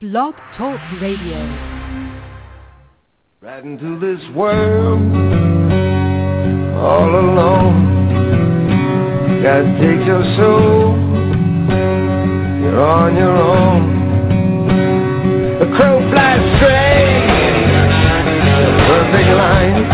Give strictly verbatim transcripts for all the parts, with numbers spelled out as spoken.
Blog Talk Radio. Right into this world, all alone. Gotta take your soul, you're on your own. The crow flies straight, the perfect line.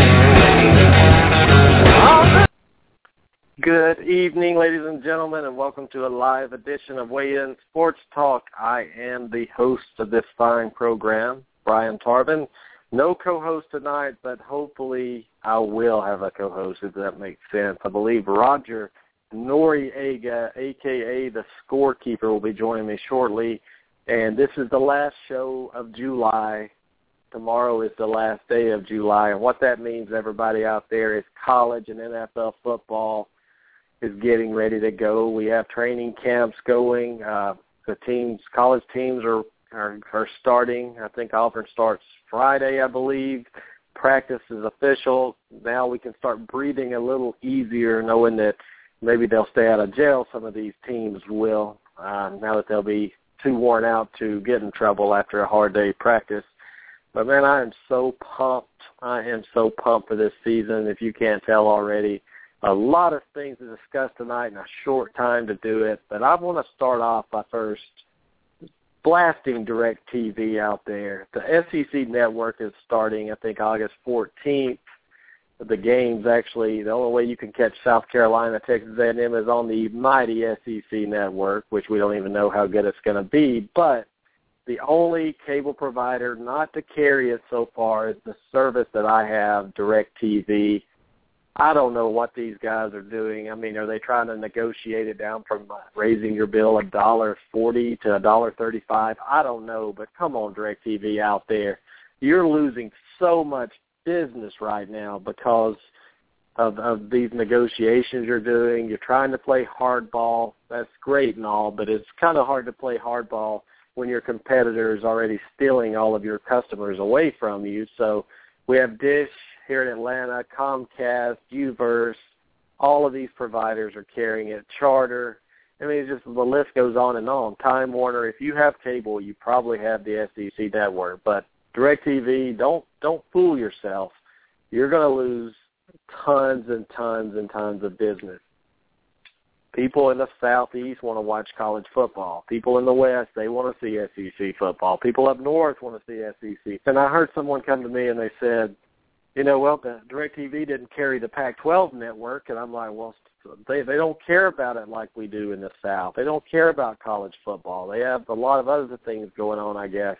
Good evening, ladies and gentlemen, and welcome to a live edition of Weigh In Sports Talk. I am the host of this fine program, Brian Tarbin. No co-host tonight, but hopefully I will have a co-host, if that makes sense. I believe Roger Noriega, a k a the Scorekeeper, will be joining me shortly. And this is the last show of July. Tomorrow is the last day of July. And what that means, everybody out there, is college and N F L football is getting ready to go. We have training camps going. Uh, the teams, college teams are, are are starting. I think Auburn starts Friday, I believe. Practice is official. Now we can start breathing a little easier, knowing that maybe they'll stay out of jail. Some of these teams will, uh, now that they'll be too worn out to get in trouble after a hard day of practice. But, man, I am so pumped. I am so pumped for this season, if you can't tell already. A lot of things to discuss tonight in a short time to do it, but I want to start off by first blasting DirecTV out there. The S E C network is starting, I think, August fourteenth. The games, actually, the only way you can catch South Carolina, Texas A and M is on the mighty S E C network, which we don't even know how good it's going to be. But the only cable provider not to carry it so far is the service that I have, DirecTV. I don't know what these guys are doing. I mean, are they trying to negotiate it down from raising your bill one dollar forty to one dollar thirty-five? I don't know, but come on, DirecTV out there. You're losing so much business right now because of, of these negotiations you're doing. You're trying to play hardball. That's great and all, but it's kind of hard to play hardball when your competitor is already stealing all of your customers away from you. So we have Dish here in Atlanta, Comcast, UVerse, all of these providers are carrying it. Charter, I mean, it's just the list goes on and on. Time Warner, if you have cable, you probably have the S E C network. But DirecTV, don't don't fool yourself. You're going to lose tons and tons and tons of business. People in the Southeast want to watch college football. People in the West, they want to see S E C football. People up north want to see S E C. And I heard someone come to me and they said, you know, well, the DirecTV didn't carry the Pac twelve network, and I'm like, well, they they don't care about it like we do in the South. They don't care about college football. They have a lot of other things going on, I guess.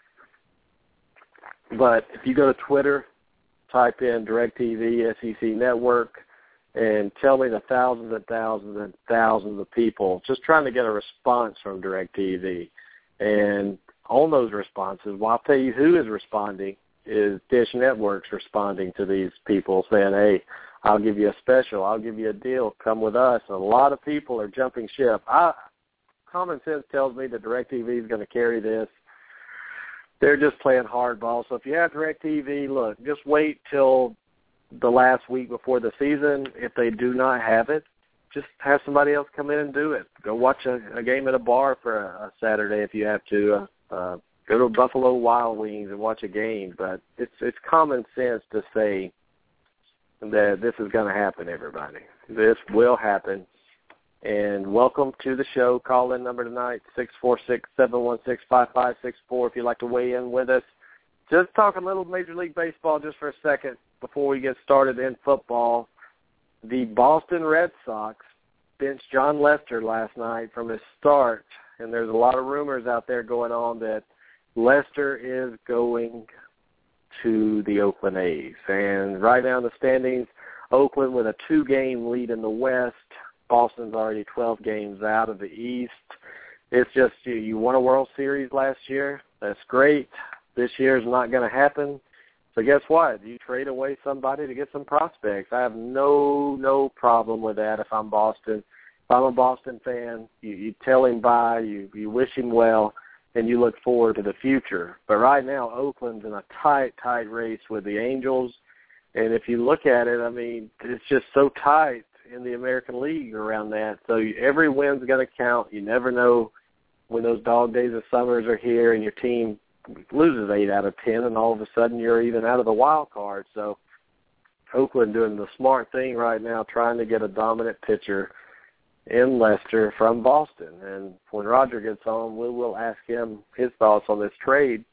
But if you go to Twitter, type in DirecTV, S E C network, and tell me the thousands and thousands and thousands of people just trying to get a response from DirecTV. And on those responses, well, I'll tell you who is responding. Is Dish Network's responding to these people saying, hey, I'll give you a special, I'll give you a deal, come with us. And a lot of people are jumping ship. I, common sense tells me that DirecTV is going to carry this. They're just playing hardball. So if you have DirecTV, look, just wait till the last week before the season. If they do not have it, just have somebody else come in and do it. Go watch a, a game at a bar for a, a Saturday if you have to. Uh, uh, Go to Buffalo Wild Wings and watch a game, but it's it's common sense to say that this is going to happen, everybody. This will happen. And welcome to the show. Call-in number tonight, six four six, seven one six, five five six four if you'd like to weigh in with us. Just talk a little Major League Baseball just for a second before we get started in football. The Boston Red Sox benched John Lester last night from his start, and there's a lot of rumors out there going on that Lester is going to the Oakland A's. And right now in the standings, Oakland with a two-game lead in the West. Boston's already twelve games out of the East. It's just you, you won a World Series last year. That's great. This year is not going to happen. So guess what? You trade away somebody to get some prospects. I have no no problem with that if I'm Boston. If I'm a Boston fan, you, you tell him bye, you, you wish him well, and you look forward to the future. But right now, Oakland's in a tight, tight race with the Angels. And if you look at it, I mean, it's just so tight in the American League around that. So every win's going to count. You never know when those dog days of summers are here and your team loses eight out of ten, and all of a sudden you're even out of the wild card. So Oakland doing the smart thing right now, trying to get a dominant pitcher in Lester from Boston. And when Roger gets on, we will ask him his thoughts on this trade.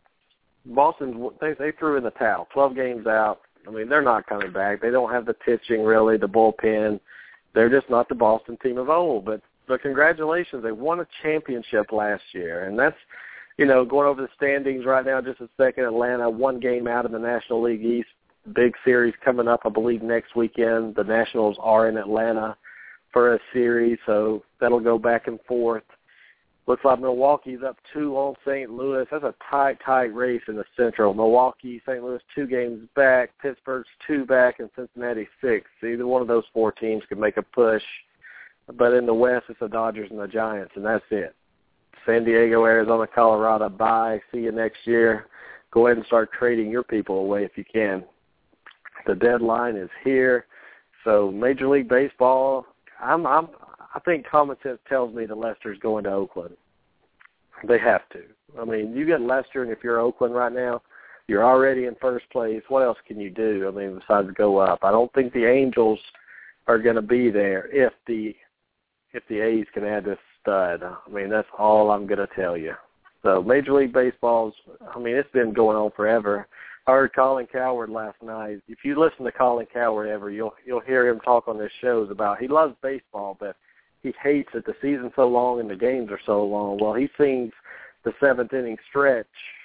Boston, they, they threw in the towel, twelve games out. I mean, they're not coming back. They don't have the pitching, really, the bullpen. They're just not the Boston team of old. But, but congratulations, they won a championship last year. And that's, you know, going over the standings right now, just a second, Atlanta, one game out of the National League East. Big series coming up, I believe, next weekend. The Nationals are in Atlanta for a series, so that'll go back and forth. Looks like Milwaukee's up two on Saint Louis. That's a tight, tight race in the Central. Milwaukee, Saint Louis, two games back. Pittsburgh's two back, and Cincinnati six. Either one of those four teams could make a push. But in the West, it's the Dodgers and the Giants, and that's it. San Diego, Arizona, Colorado, bye. See you next year. Go ahead and start trading your people away if you can. The deadline is here. So Major League Baseball, I'm, I'm, I think common sense tells me that Lester's going to Oakland. They have to. I mean, you get Lester, and if you're Oakland right now, you're already in first place. What else can you do, I mean, besides go up? I don't think the Angels are going to be there if the if the A's can add this stud. I mean, that's all I'm going to tell you. So Major League Baseball's, I mean, it's been going on forever. I heard Colin Cowherd last night. If you listen to Colin Cowherd ever, you'll you'll hear him talk on his shows about he loves baseball, but he hates that the season's so long and the games are so long. Well, he sings the seventh inning stretch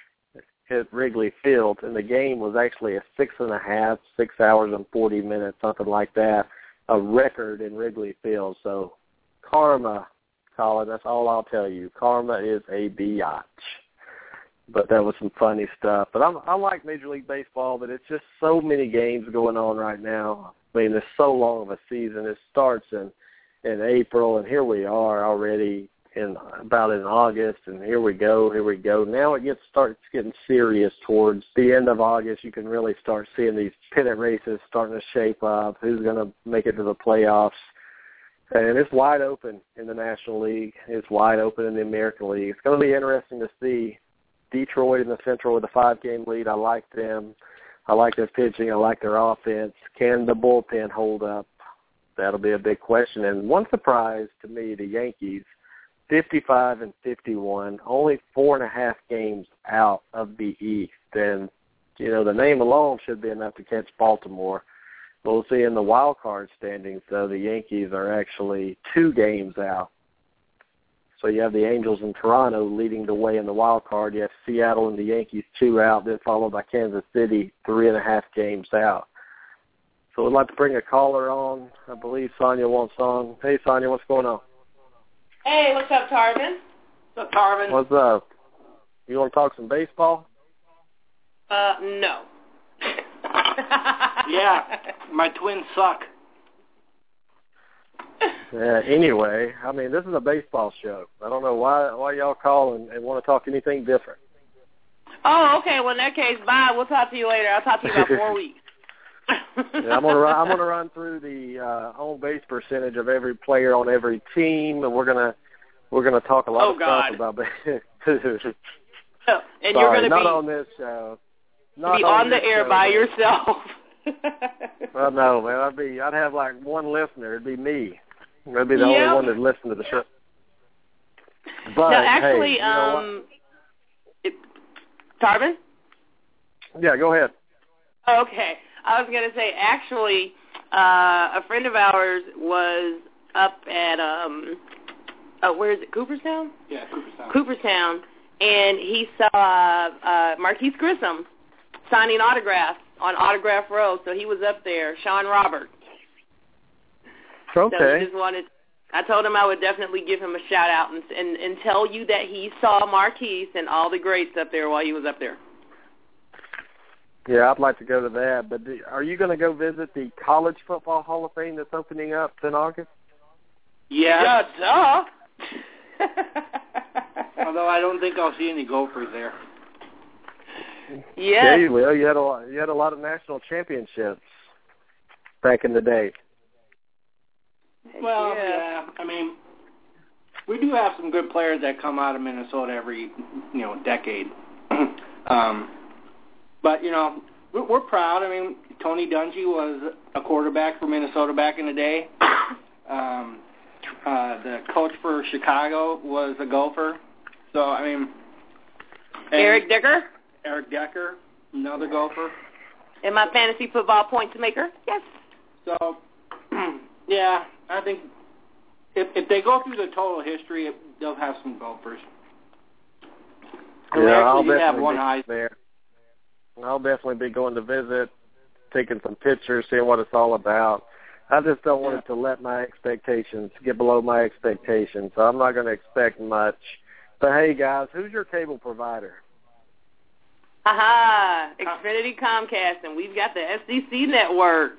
at Wrigley Field, and the game was actually a six and a half, six hours and forty minutes, something like that, a record in Wrigley Field. So karma, Colin, that's all I'll tell you. Karma is a biatch. But that was some funny stuff. But I'm, I like Major League Baseball, but it's just so many games going on right now. I mean, it's so long of a season. It starts in, in April, and here we are already in about in August, and here we go, here we go. Now it gets starts getting serious towards the end of August. You can really start seeing these pennant races starting to shape up, who's going to make it to the playoffs. And it's wide open in the National League. It's wide open in the American League. It's going to be interesting to see Detroit in the Central with a five-game lead. I like them. I like their pitching. I like their offense. Can the bullpen hold up? That'll be a big question. And one surprise to me, the Yankees, fifty-five and fifty-one, only four and a half games out of the East. And, you know, the name alone should be enough to catch Baltimore. We'll see in the wild card standings, though, the Yankees are actually two games out. So you have the Angels and Toronto leading the way in the wild card. You have Seattle and the Yankees two out, then followed by Kansas City three and a half games out. So we'd like to bring a caller on. I believe Sonia wants on. Hey, Sonia, what's going on? Hey, what's up, Tarvin? What's up, Tarvin? What's up? You want to talk some baseball? Uh, no. Yeah, my twins suck. Yeah, anyway, I mean, this is a baseball show. I don't know why why y'all call and, and want to talk anything different. Oh, okay. Well, in that case, bye. We'll talk to you later. I'll talk to you in about four weeks. Yeah, I'm gonna run, I'm gonna run through the uh, on base percentage of every player on every team, and we're gonna we're gonna talk a lot oh, of God. stuff about baseball. oh, and Sorry, you're gonna not be on this show. Not be on, on the air show, by man. yourself. Well, no, man. I'd be I'd have like one listener. It'd be me. I'd be the yep. only one that listened to the show. But now, actually, hey, you know um, it, Tarvin? Yeah, go ahead. Okay. I was going to say, actually, uh, a friend of ours was up at, um, uh, where is it, Cooperstown? Yeah, Cooperstown. Cooperstown, and he saw uh, Marquise Grissom signing autographs on Autograph Row, so he was up there, Sean Roberts. Okay. So he just wanted, I told him I would definitely give him a shout-out and, and, and tell you that he saw Marquise and all the greats up there while he was up there. Yeah, I'd like to go to that. But do, are you going to go visit the College Football Hall of Fame that's opening up in August? Yeah. Yeah, duh. Although I don't think I'll see any Gophers there. Yes. Yeah, you will. You had a lot, you had a lot of national championships back in the day. Well, yeah. yeah. I mean, we do have some good players that come out of Minnesota every, you know, decade. um, but, you know, we're, we're proud. I mean, Tony Dungy was a quarterback for Minnesota back in the day. Um, uh, the coach for Chicago was a Gopher. So, I mean... Eric Decker? Eric Decker, another Gopher. And my fantasy football points maker? Yes. So, yeah, I think if if they go through the total history, they'll have some Gophers. And yeah, I'll actually definitely have one be high there. I'll definitely be going to visit, taking some pictures, seeing what it's all about. I just don't want yeah. it to let my expectations get below my expectations, so I'm not going to expect much. But, hey, guys, who's your cable provider? Aha, Xfinity Comcast, and we've got the S E C network.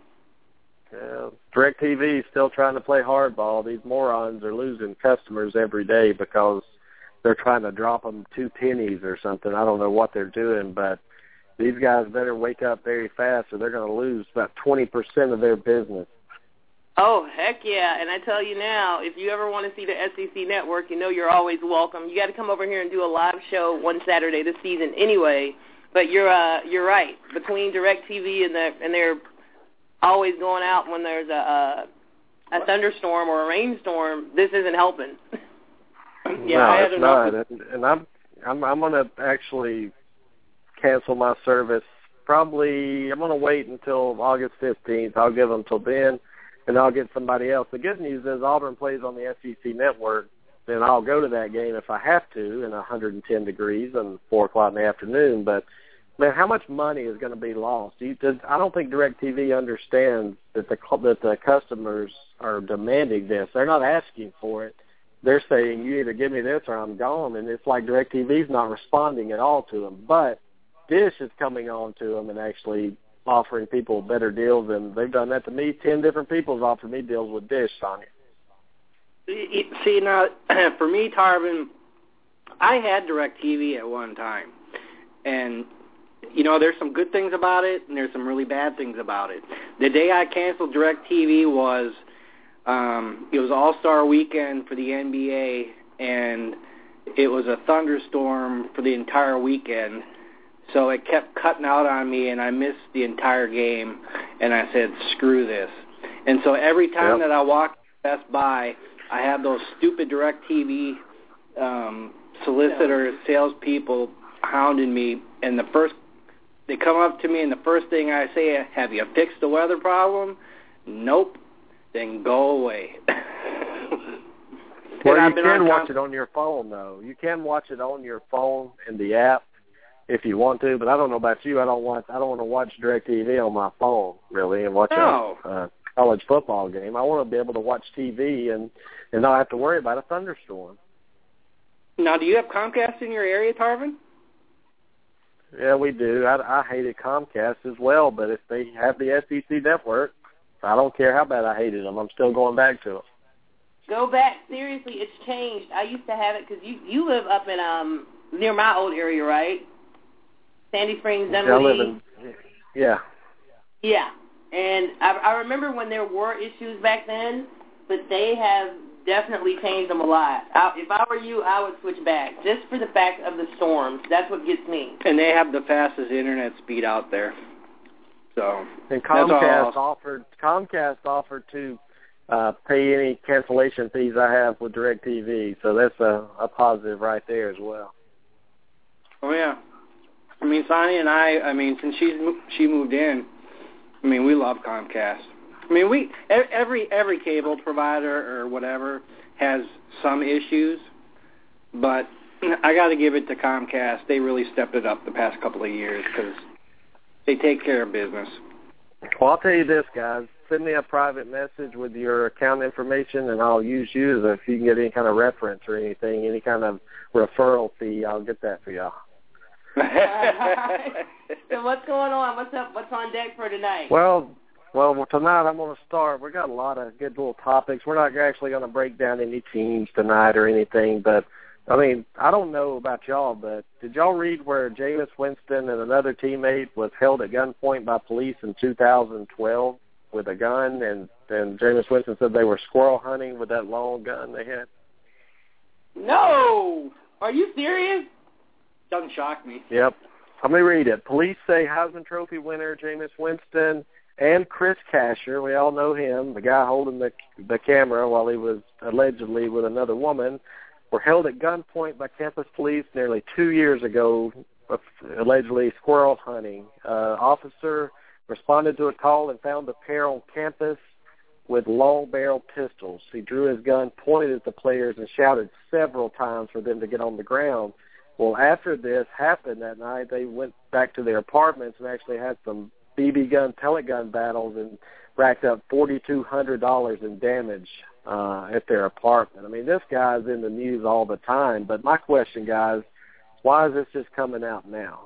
Yeah, DirecTV is still trying to play hardball. These morons are losing customers every day because they're trying to drop them two pennies or something. I don't know what they're doing, but these guys better wake up very fast or they're going to lose about twenty percent of their business. Oh, heck yeah. And I tell you now, if you ever want to see the S E C network, you know you're always welcome. You got to come over here and do a live show one Saturday this season anyway. But you're uh, you're right. Between DirecTV and, the, and they're always going out when there's a, a, a thunderstorm or a rainstorm, this isn't helping. yeah, no, I had it's not. And, and I'm, I'm, I'm going to actually cancel my service. Probably I'm going to wait until August fifteenth. I'll give them till then. And I'll get somebody else. The good news is Auburn plays on the S E C network, then I'll go to that game if I have to in one hundred ten degrees and four o'clock in the afternoon. But, man, how much money is going to be lost? You, does, I don't think DirecTV understands that the, that the customers are demanding this. They're not asking for it. They're saying, you either give me this or I'm gone. And it's like DirecTV's not responding at all to them. But Dish is coming on to them and actually offering people better deals, and they've done that to me. Ten different people have offered me deals with Dish, Sonya. See, now, for me, Tarvin, I had DirecTV at one time, and, you know, there's some good things about it, and there's some really bad things about it. The day I canceled DirecTV was, um, it was All-Star Weekend for the N B A, and it was a thunderstorm for the entire weekend. So it kept cutting out on me, and I missed the entire game, and I said, screw this. And so every time yep. that I walk Best Buy, I have those stupid DirecTV um, solicitors, salespeople hounding me, and the first they come up to me, and the first thing I say, have you fixed the weather problem? Nope. Then go away. Well, you I've been can on watch con- it on your phone, though. You can watch it on your phone in the app if you want to, but I don't know about you. I don't want I don't want to watch DirecTV on my phone, really, and watch no. a uh, college football game. I want to be able to watch T V and, and not have to worry about a thunderstorm. Now, do you have Comcast in your area, Tarvin? Yeah, we do. I, I hated Comcast as well, but if they have the S E C network, I don't care how bad I hated them. I'm still going back to them. Go back. Seriously, it's changed. I used to have it because you, you live up in um near my old area, right? Sandy Springs, Dunwoody. Yeah, I live in, yeah. Yeah. And I, I remember when there were issues back then, but they have definitely changed them a lot. I, if I were you, I would switch back, just for the fact of the storms. That's what gets me. And they have the fastest internet speed out there. So and Comcast offered Comcast offered to uh, pay any cancellation fees I have with DirecTV, so that's a, a positive right there as well. Oh yeah. I mean, Sonia and I, I mean, since she's she moved in, I mean, we love Comcast. I mean, we every every cable provider or whatever has some issues, but I got to give it to Comcast. They really stepped it up the past couple of years because they take care of business. Well, I'll tell you this, guys. Send me a private message with your account information, and I'll use you. If you can get any kind of reference or anything, any kind of referral fee, I'll get that for y'all. So what's going on? What's up? What's on deck for tonight? Well, well, tonight I'm going to start. We got a lot of good little topics. We're not actually going to break down any teams tonight or anything, but I mean, I don't know about y'all, but did y'all read where Jameis Winston and another teammate was held at gunpoint by police in two thousand twelve with a gun, and and Jameis Winston said they were squirrel hunting with that long gun they had? No! Are you serious? Doesn't shock me. Yep. Let me read it. Police say Heisman Trophy winner Jameis Winston and Chris Casher, we all know him, the guy holding the the camera while he was allegedly with another woman, were held at gunpoint by campus police nearly two years ago, allegedly squirrel hunting. Uh, officer responded to a call and found the pair on campus with long-barrel pistols. He drew his gun, pointed at the players, and shouted several times for them to get on the ground. Well, after this happened that night, they went back to their apartments and actually had some B B gun, pellet gun battles and racked up four thousand two hundred dollars in damage uh, at their apartment. I mean, this guy's in the news all the time. But my question, guys, why is this just coming out now?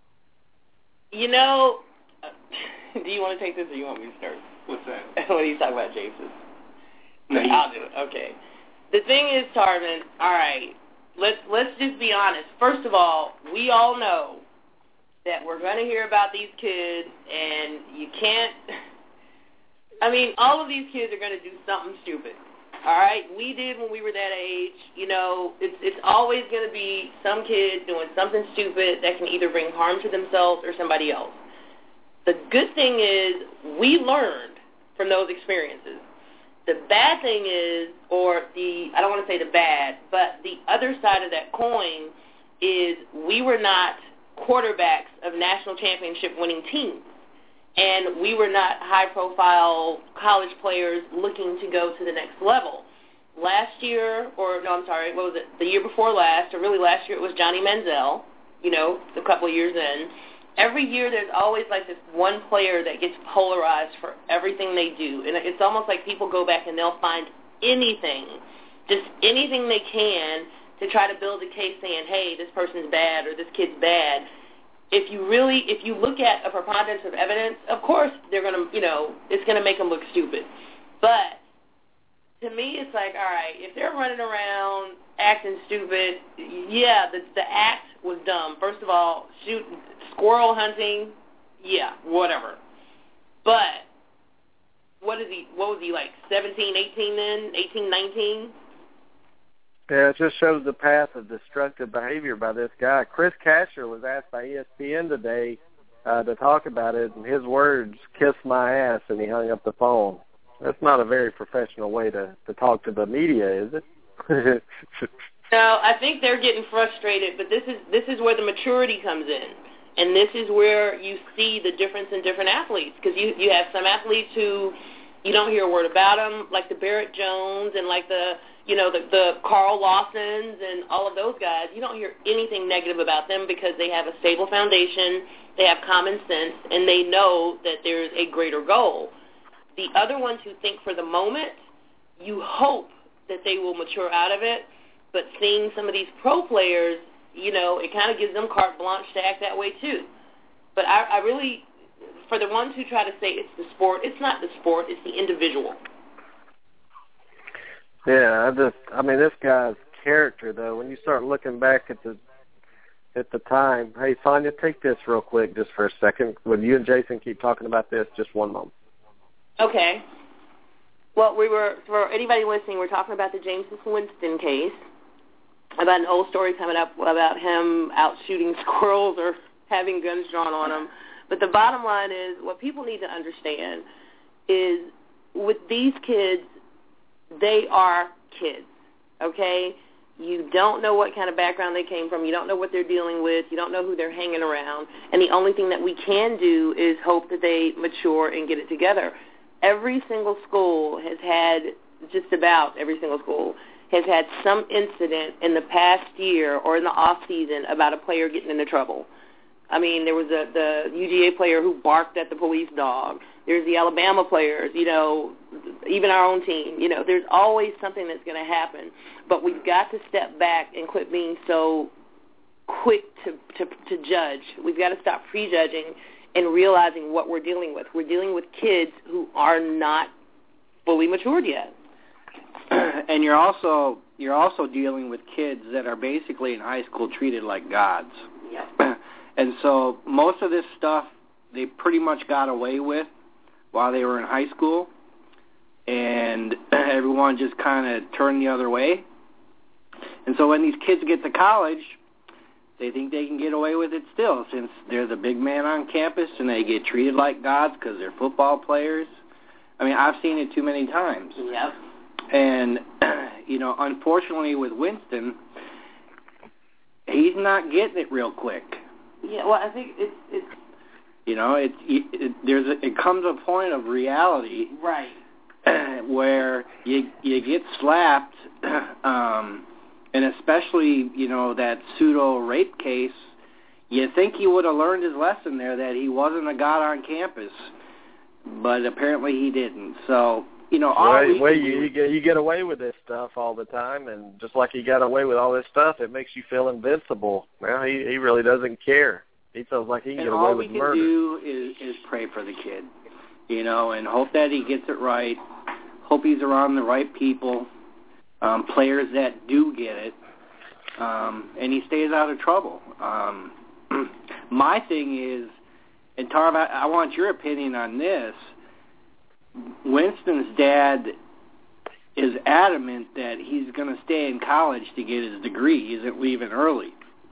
You know, do you want to take this or you want me to start? What's that? What are you talking about, Jason? No, you... I'll do it. Okay. The thing is, Tarvin, all right, let's let's just be honest. First of all, we all know that we're going to hear about these kids, and you can't, I mean, all of these kids are going to do something stupid, all right? We did when we were that age. You know, it's, it's always going to be some kid doing something stupid that can either bring harm to themselves or somebody else. The good thing is we learned from those experiences. The bad thing is, or the, I don't want to say the bad, but the other side of that coin is we were not quarterbacks of national championship winning teams. And we were not high-profile college players looking to go to the next level. Last year, or no, I'm sorry, what was it, the year before last, or really last year it was Johnny Manziel, you know, a couple of years in. Every year there's always like this one player that gets polarized for everything they do. And it's almost like people go back and they'll find anything, just anything they can to try to build a case saying, hey, this person's bad or this kid's bad. If you really, if you look at a preponderance of evidence, of course they're going to, you know, it's going to make them look stupid. But to me, it's like, all right, if they're running around acting stupid, yeah, the, the act was dumb. First of all, shoot, squirrel hunting, yeah, whatever. But what is he, what was he, like seventeen, eighteen then, eighteen, nineteen? Yeah, it just shows the path of destructive behavior by this guy. Chris Casher was asked by E S P N today uh, to talk about it, and his words, kiss my ass, and he hung up the phone. That's not a very professional way to, to talk to the media, is it? No, I think they're getting frustrated, but this is this is where the maturity comes in. And this is where you see the difference in different athletes, because you, you have some athletes who you don't hear a word about them, like the Barrett Jones and like the, you know, the, the Carl Lawsons and all of those guys. You don't hear anything negative about them because they have a stable foundation, they have common sense, and they know that there's a greater goal. The other ones who think for the moment, you hope that they will mature out of it, but seeing some of these pro players, you know, it kind of gives them carte blanche to act that way too. But I, I really, for the ones who try to say it's the sport, it's not the sport, it's the individual. Yeah, I just, I mean, this guy's character, though, when you start looking back at the at the time, hey, Sonia, take this real quick just for a second. Would you and Jason keep talking about this just one moment? Okay. Well, we were, for anybody listening, we're talking about the Jameis Winston case, about an old story coming up about him out shooting squirrels or having guns drawn on him. But the bottom line is, what people need to understand is with these kids, they are kids, okay? You don't know what kind of background they came from. You don't know what they're dealing with. You don't know who they're hanging around. And the only thing that we can do is hope that they mature and get it together. Every single school has had, just about every single school, has had some incident in the past year or in the off season about a player getting into trouble. I mean, there was a, the U G A player who barked at the police dog. There's the Alabama players, you know, even our own team. You know, there's always something that's going to happen. But we've got to step back and quit being so quick to, to, to judge. We've got to stop prejudging and realizing what we're dealing with. We're dealing with kids who are not fully matured yet. And you're also you're also dealing with kids that are basically in high school treated like gods. Yeah. And so most of this stuff they pretty much got away with while they were in high school, and everyone just kind of turned the other way. And so when these kids get to college, they think they can get away with it still, since they're the big man on campus and they get treated like gods because they're football players. I mean, I've seen it too many times. Yep. And, you know, unfortunately with Winston, he's not getting it real quick. Yeah, well, I think it's... it's you know, it, it, there's a, it comes a point of reality. Right. Where you you get slapped, um, and especially, you know, that pseudo-rape case, you think he would have learned his lesson there, that he wasn't a god on campus, but apparently he didn't. So, you know, all well, we well do, you, you, get, you get away with this stuff all the time, and just like he got away with all this stuff, it makes you feel invincible. Well, he, he really doesn't care. He feels like he can and get away with all murder. we can do is, is pray for the kid, you know, and hope that he gets it right. Hope he's around the right people, um, players that do get it, um, and he stays out of trouble. Um, my thing is, and Tarv, I, I want your opinion on this. Winston's dad is adamant that he's going to stay in college to get his degree. He isn't leaving early.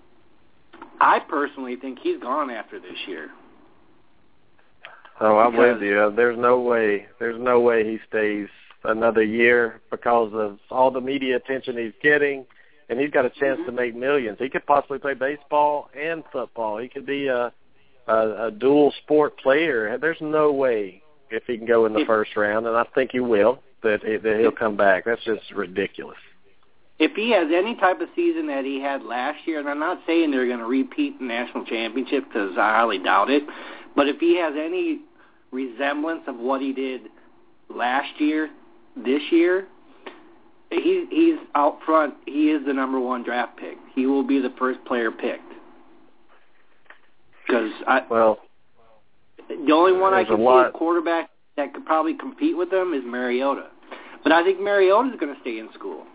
I personally think he's gone after this year. Oh, I'm because, with you. There's no way. There's no way he stays another year because of all the media attention he's getting, and he's got a chance mm-hmm. to make millions. He could possibly play baseball and football. He could be a a, a dual sport player. There's no way if he can go in the if, first round, and I think he will, that, that he'll come back. That's just ridiculous. If he has any type of season that he had last year, and I'm not saying they're going to repeat the national championship because I highly doubt it, but if he has any resemblance of what he did last year, this year, he, he's out front. He is the number one draft pick. He will be the first player picked. Because well, the only one I can see lot. a quarterback that could probably compete with him is Mariota. But I think Mariota's going to stay in school.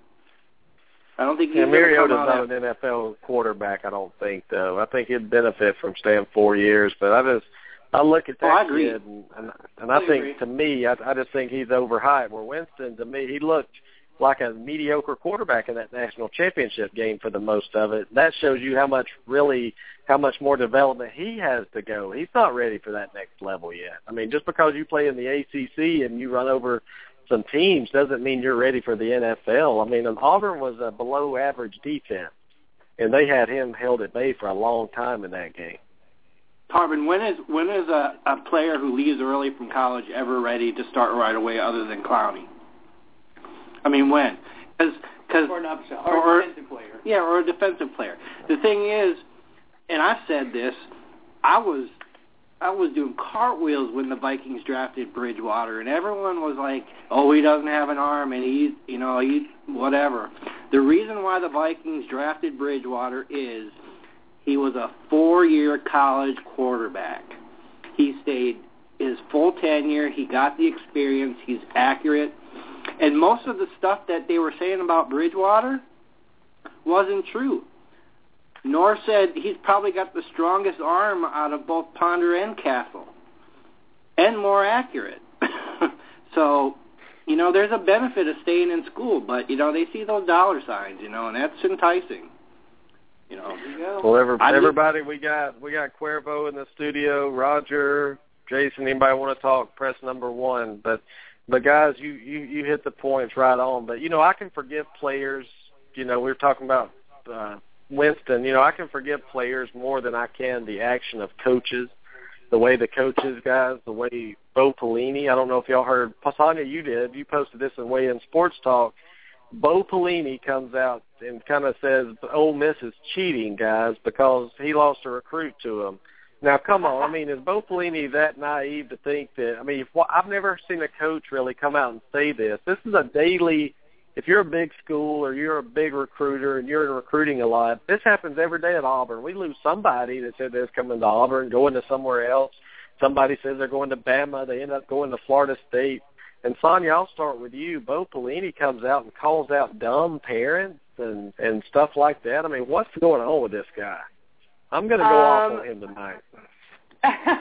I don't think he's yeah, going to Mariota's come out not after. an N F L quarterback, I don't think, though. I think he'd benefit from staying four years, but I just I look at that oh, I agree. kid, and, and, and I, I think, agree. to me, I, I just think he's overhyped. Where Winston, to me, he looked like a mediocre quarterback in that national championship game for the most of it. That shows you how much really, how much more development he has to go. He's not ready for that next level yet. I mean, just because you play in the A C C and you run over some teams doesn't mean you're ready for the N F L. I mean, Auburn was a below-average defense, and they had him held at bay for a long time in that game. Tarvin, when is when is a, a player who leaves early from college ever ready to start right away other than Clowney? I mean, when? Cause, cause, or an upshot, or, or a defensive player. Yeah, or a defensive player. The thing is, and I've said this, I was I was doing cartwheels when the Vikings drafted Bridgewater, and everyone was like, "Oh, he doesn't have an arm, and he's, you know, he whatever." The reason why the Vikings drafted Bridgewater is he was a four-year college quarterback. He stayed his full tenure. He got the experience. He's accurate. And most of the stuff that they were saying about Bridgewater wasn't true. North said he's probably got the strongest arm out of both Ponder and Castle, and more accurate. So, you know, there's a benefit of staying in school, but, you know, they see those dollar signs, you know, and that's enticing. You know. Well, every, everybody, we got we got Cuervo in the studio, Roger, Jason, anybody want to talk, press number one. But, but guys, you, you, you hit the points right on. But, you know, I can forgive players. You know, we were talking about uh, Winston. You know, I can forgive players more than I can the action of coaches, the way the coaches, guys, the way Bo Pelini. I don't know if y'all heard. Pasanya, you did. You posted this in Way In Sports Talk. Bo Pelini comes out and kind of says Ole Miss is cheating, guys, because he lost a recruit to him. Now, come on. I mean, is Bo Pelini that naive to think that? I mean, if, I've never seen a coach really come out and say this. This is a daily. If you're a big school or you're a big recruiter and you're recruiting a lot, this happens every day at Auburn. We lose somebody that said they're coming to Auburn, going to somewhere else. Somebody says they're going to Bama. They end up going to Florida State. And, Sonia, I'll start with you. Bo Pelini comes out and calls out dumb parents and, and stuff like that. I mean, what's going on with this guy? I'm going to go um, off on him tonight.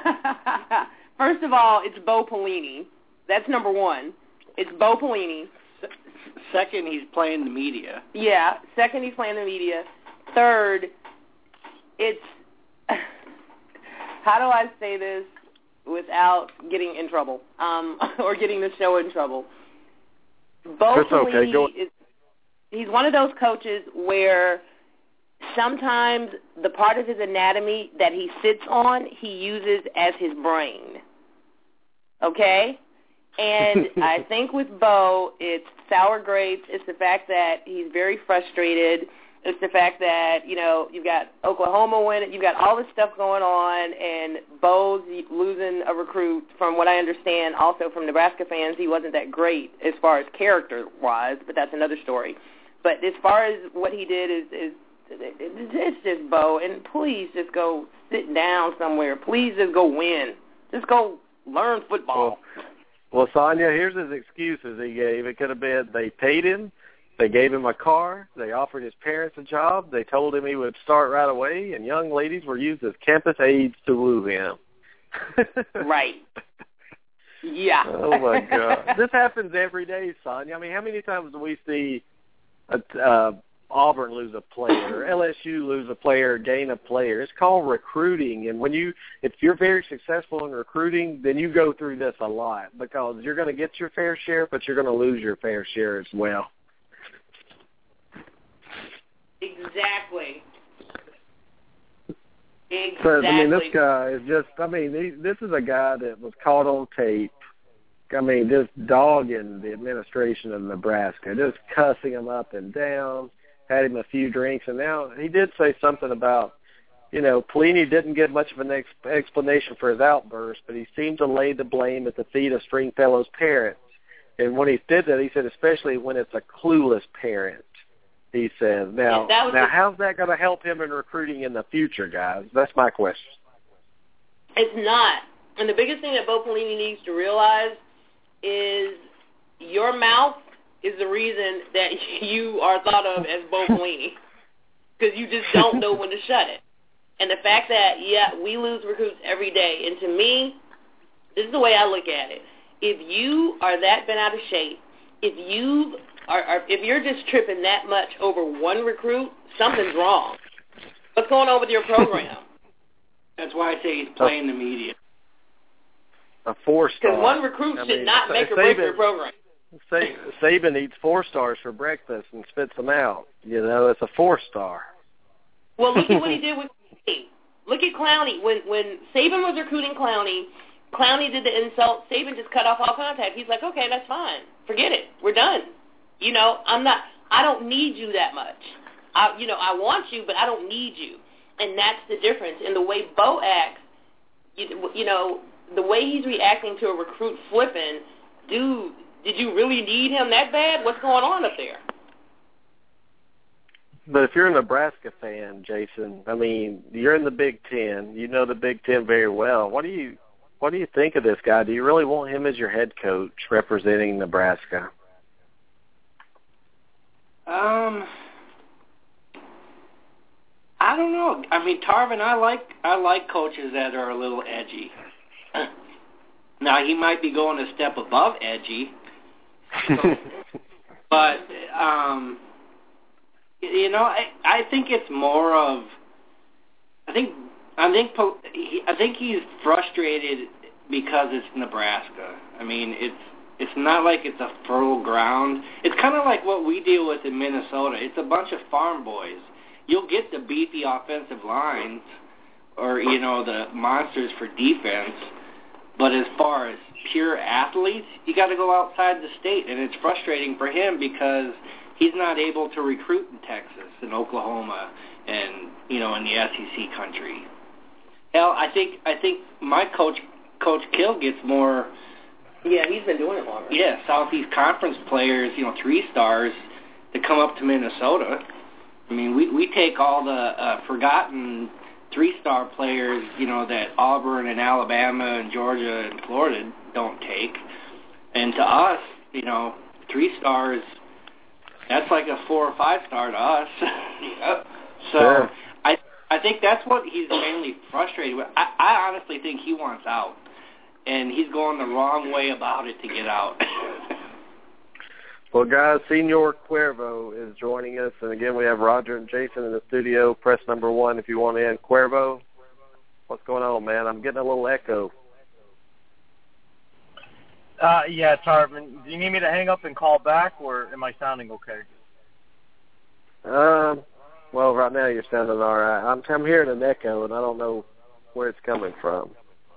First of all, it's Bo Pelini. That's number one. It's Bo Pelini. Second, he's playing the media. Yeah. Second, he's playing the media. Third, it's how do I say this without getting in trouble um, or getting the show in trouble? Bo Pelini okay. is he's one of those coaches where sometimes the part of his anatomy that he sits on, he uses as his brain. Okay? And I think with Bo, it's sour grapes. It's the fact that he's very frustrated. It's the fact that, you know, you've got Oklahoma winning. You've got all this stuff going on, and Bo's losing a recruit. From what I understand, also from Nebraska fans, he wasn't that great as far as character-wise, but that's another story. But as far as what he did is, is it's just Bo. And please just go sit down somewhere. Please just go win. Just go learn football. Well, well, Sonia, here's his excuses he gave. It could have been they paid him, they gave him a car, they offered his parents a job, they told him he would start right away, and young ladies were used as campus aides to woo him. Right. Yeah. Oh, my God. This happens every day, Sonia. I mean, how many times do we see a, uh, Auburn lose a player, or L S U lose a player, gain a player? It's called recruiting, and when you, if you're very successful in recruiting, then you go through this a lot because you're going to get your fair share, but you're going to lose your fair share as well. Exactly. Exactly. So, I mean, this guy is just, I mean, he, this is a guy that was caught on tape, I mean, just dogging the administration of Nebraska, just cussing him up and down, had him a few drinks, and now he did say something about, you know, Pelini didn't give much of an ex- explanation for his outburst, but he seemed to lay the blame at the feet of Stringfellow's parents. And when he did that, he said, especially when it's a clueless parent, he said. Now, yeah, now the, how's that going to help him in recruiting in the future, guys? That's my question. It's not. And the biggest thing that Bo Pelini needs to realize is your mouth is the reason that you are thought of as Bo Pelini, because you just don't know when to shut it. And the fact that, yeah, we lose recruits every day, and to me, this is the way I look at it. If you are that bent out of shape, if you are, are if you're just tripping that much over one recruit, something's wrong. What's going on with your program? That's why I say he's playing the media. A four-star. Because one recruit I should mean, not make or Saban, break your program. Saban eats four stars for breakfast and spits them out. You know, it's a four-star. Well, look at what he did with Clowney. Look at Clowney. When when Saban was recruiting Clowney, Clowney did the insult. Saban just cut off all contact. He's like, okay, that's fine. Forget it. We're done. You know, I'm not. I don't need you that much. I, you know, I want you, but I don't need you. And that's the difference. And the way Bo acts, you, you know, the way he's reacting to a recruit flipping, dude, did you really need him that bad? What's going on up there? But if you're a Nebraska fan, Jason, I mean, you're in the Big Ten. You know the Big Ten very well. What do you what do you think of this guy? Do you really want him as your head coach representing Nebraska? Um, I don't know. I mean, Tarvin, I like I like coaches that are a little edgy. Now, he might be going a step above edgy, so, but um, you know, I I think it's more of I think I think I think he's frustrated because it's Nebraska. I mean, it's it's not like it's a fertile ground. It's kind of like what we deal with in Minnesota. It's a bunch of farm boys. You'll get the beefy offensive lines or, you know, the monsters for defense, but as far as pure athletes, you got to go outside the state, and it's frustrating for him because he's not able to recruit in Texas and Oklahoma and, you know, in the S E C country. Hell, I think I think my coach, Coach Kill, gets more. Yeah, he's been doing it longer. Yeah, Southeast Conference players, you know, three stars that come up to Minnesota. I mean, we we take all the uh, forgotten three-star players, you know, that Auburn and Alabama and Georgia and Florida don't take. And to us, you know, three stars, that's like a four or five-star to us. Yep. So sure. I I think that's what he's mainly frustrated with. I, I honestly think he wants out, and he's going the wrong way about it to get out. Well, guys, Senor Cuervo is joining us. And, again, we have Roger and Jason in the studio. Press number one if you want in. Cuervo, what's going on, man? I'm getting a little echo. Uh, yeah, Tarvin, do you need me to hang up and call back, or am I sounding okay? Um, well, right now you're sounding all right. I'm, I'm hearing an echo, and I don't know where it's coming from.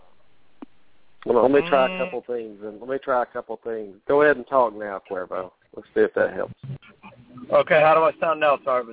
Well, let me try a couple things, and let me try a couple things. Go ahead and talk now, Cuervo. Let's see if that helps. Okay, how do I sound now, Tarvin?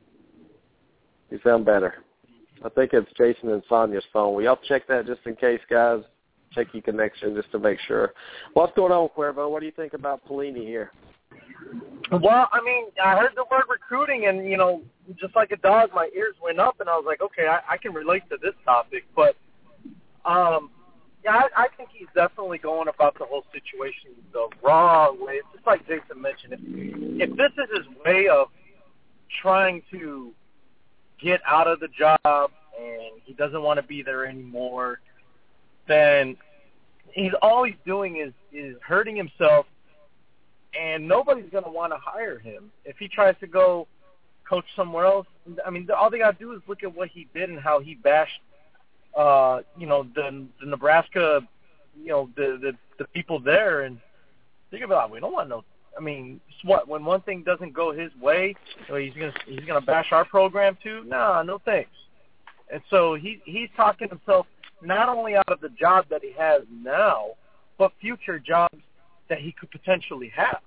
You sound better. I think it's Jason and Sonia's phone. Will y'all check that just in case, guys? Check your connection just to make sure. What's going on, Cuervo? What do you think about Pelini here? Well, I mean, I heard the word recruiting, and, you know, just like a dog, my ears went up, and I was like, okay, I, I can relate to this topic. But, um, yeah, I, I think he's definitely going about the whole situation the wrong way. It's just like Jason mentioned. If, if this is his way of trying to get out of the job and he doesn't want to be there anymore, then he's all he's doing is, is hurting himself, and nobody's going to want to hire him. If he tries to go coach somewhere else, I mean, all they got to do is look at what he did and how he bashed, uh, you know, the, the Nebraska, you know, the, the the people there, and think about it. We don't want no. I mean, what when one thing doesn't go his way, you know, he's gonna he's gonna bash our program too. Nah, no thanks. And so he he's talking himself not only out of the job that he has now, but future jobs that he could potentially have.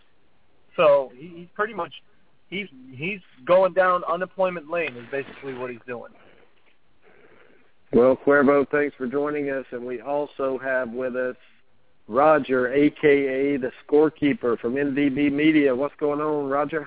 So he, he's pretty much he's he's going down unemployment lane is basically what he's doing. Well, Cuervo, thanks for joining us, and we also have with us Roger, a k a the scorekeeper from N D B Media. What's going on, Roger?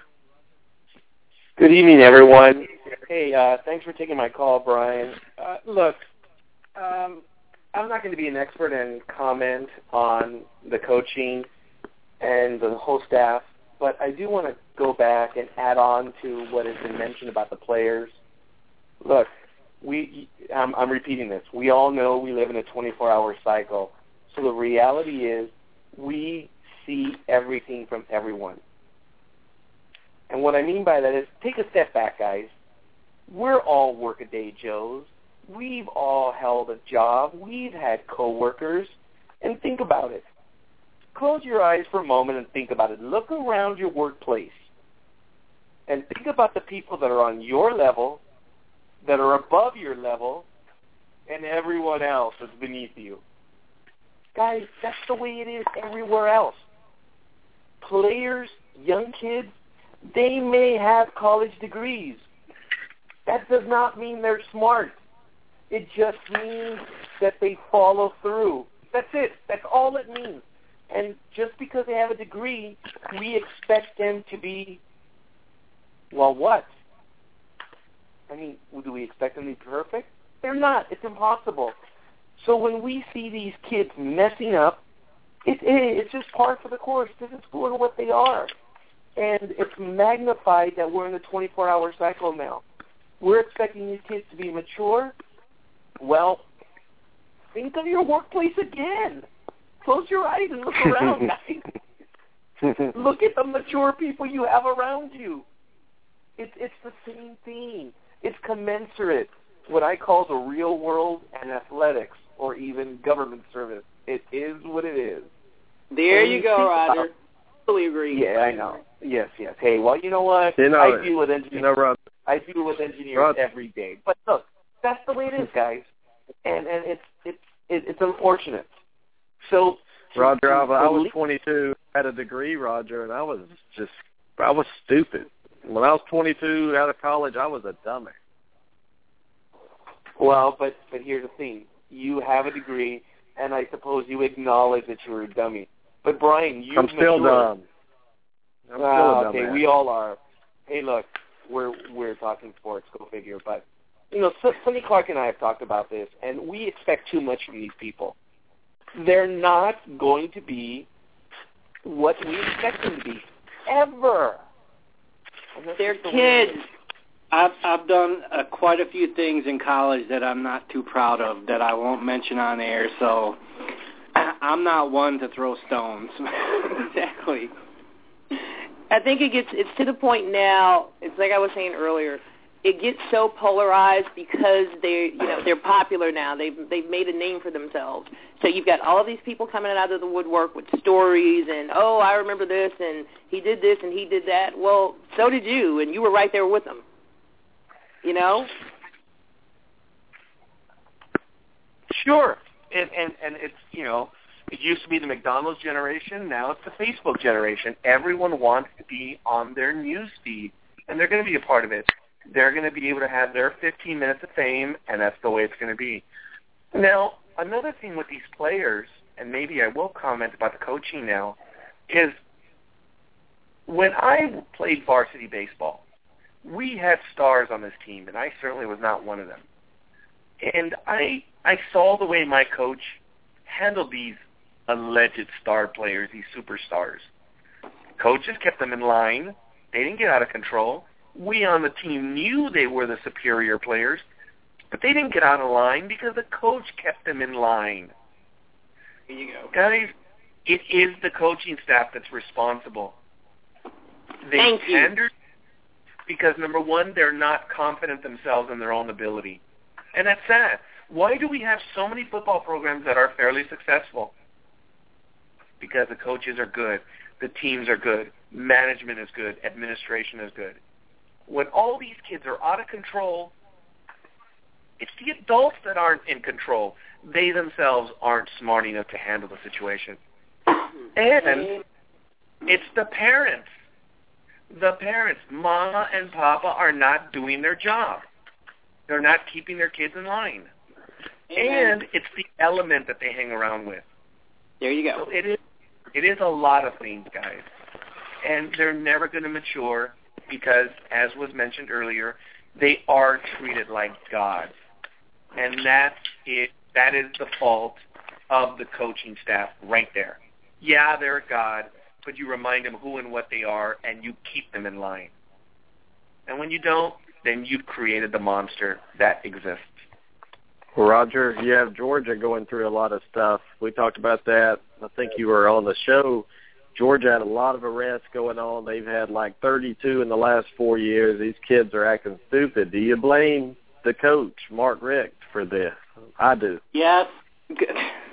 Good evening, everyone. Hey, uh, thanks for taking my call, Brian. Uh, look, um, I'm not going to be an expert and comment on the coaching and the whole staff, but I do want to go back and add on to what has been mentioned about the players. Look, we I'm, I'm repeating this. We all know we live in a twenty-four hour cycle. So the reality is we see everything from everyone. And what I mean by that is take a step back, guys. We're all workaday Joes. We've all held a job. We've had coworkers. And think about it. Close your eyes for a moment and think about it. Look around your workplace and think about the people that are on your level, that are above your level, and everyone else is beneath you. Guys, that's the way it is everywhere else. Players, young kids, they may have college degrees. That does not mean they're smart. It just means that they follow through. That's it. That's all it means. And just because they have a degree, we expect them to be, well, what? I mean, do we expect them to be perfect? They're not. It's impossible. So when we see these kids messing up, it, it, it's just par for the course. This is sort of what they are. And it's magnified that we're in a twenty-four hour cycle now. We're expecting these kids to be mature. Well, think of your workplace again. Close your eyes and look around, guys. Look at the mature people you have around you. It's it's the same thing. It's commensurate. What I call the real world and athletics, or even government service. It is what it is. There you go, Roger. Totally agree. Yeah, I know. Yes, yes. Hey, well, you know what? You know, I deal with engineers. You know, Roger. I deal with engineers Roger. every day. But look, that's the way it is, guys. And and it's it's it's unfortunate. So, Roger, I, I was twenty-two, had a degree, Roger, and I was just I was stupid. When I was twenty-two, out of college, I was a dummy. Well, but but here's the thing: you have a degree, and I suppose you acknowledge that you were a dummy. But Brian, you I'm still matured. dumb. I'm uh, still a dumb. Okay, we all are. Hey, look, we're we're talking sports, go figure. But you know, Sonny Clark and I have talked about this, and we expect too much from these people. They're not going to be what we expect them to be ever. They're kids. I've I've done uh, quite a few things in college that I'm not too proud of that I won't mention on air. So I'm not one to throw stones. Exactly. I think it gets it's to the point now. It's like I was saying earlier. It gets so polarized because they're you know they're popular now. They've they've made a name for themselves. So you've got all of these people coming out of the woodwork with stories and oh I remember this and he did this and he did that. Well, so did you, and you were right there with them. You know. Sure, and and and it's you know. It used to be the McDonald's generation. Now it's the Facebook generation. Everyone wants to be on their news feed, and they're going to be a part of it. They're going to be able to have their fifteen minutes of fame, and that's the way it's going to be. Now, another thing with these players, and maybe I will comment about the coaching now, is when I played varsity baseball, we had stars on this team, and I certainly was not one of them. And I I saw the way my coach handled these alleged star players, these superstars. Coaches kept them in line. They didn't get out of control. We on the team knew they were the superior players, but they didn't get out of line because the coach kept them in line. Here you go. Guys, it is the coaching staff that's responsible. They Thank you. pander because, number one, they're not confident themselves in their own ability. And that's sad. Why do we have so many football programs that are fairly successful? Because the coaches are good, the teams are good, management is good, administration is good. When all these kids are out of control, it's the adults that aren't in control. They themselves aren't smart enough to handle the situation. And it's the parents. The parents, Mama and Papa, are not doing their job. They're not keeping their kids in line. And it's the element that they hang around with. There you go. So it is it is a lot of things, guys. And they're never going to mature because, as was mentioned earlier, they are treated like gods. And that's it. That is the fault of the coaching staff right there. Yeah, they're a god, but you remind them who and what they are, and you keep them in line. And when you don't, then you've created the monster that exists. Roger, you have Georgia going through a lot of stuff. We talked about that. I think you were on the show. Georgia had a lot of arrests going on. They've had like thirty-two in the last four years. These kids are acting stupid. Do you blame the coach, Mark Richt, for this? I do. Yes. Okay,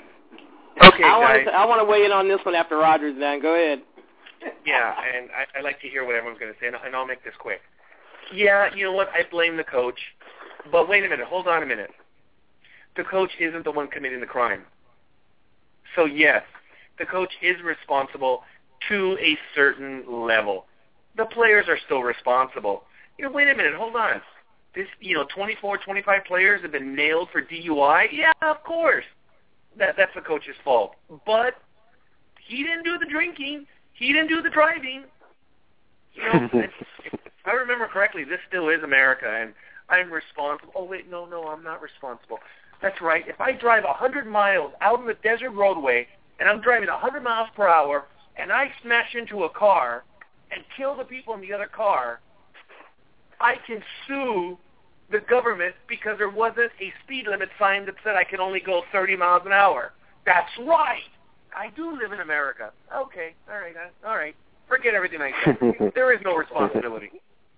I want guys. to I want to weigh in on this one after Roger's done. Go ahead. Yeah, and I, I like to hear what everyone's going to say, and, and I'll make this quick. Yeah, you know what? I blame the coach. But wait a minute. Hold on a minute. The coach isn't the one committing the crime. So, yes, the coach is responsible to a certain level. The players are still responsible. You know, wait a minute. Hold on. This, you know, twenty-four, twenty-five players have been nailed for D U I? Yeah, of course. That That's the coach's fault. But he didn't do the drinking. He didn't do the driving. You know, if, if I remember correctly, this still is America, and I'm responsible. Oh, wait, no, no, I'm not responsible. That's right. If I drive one hundred miles out on the desert roadway, and I'm driving one hundred miles per hour, and I smash into a car and kill the people in the other car, I can sue the government because there wasn't a speed limit sign that said I can only go thirty miles an hour. That's right. I do live in America. Okay. All right. All right. Forget everything I said. There is no responsibility.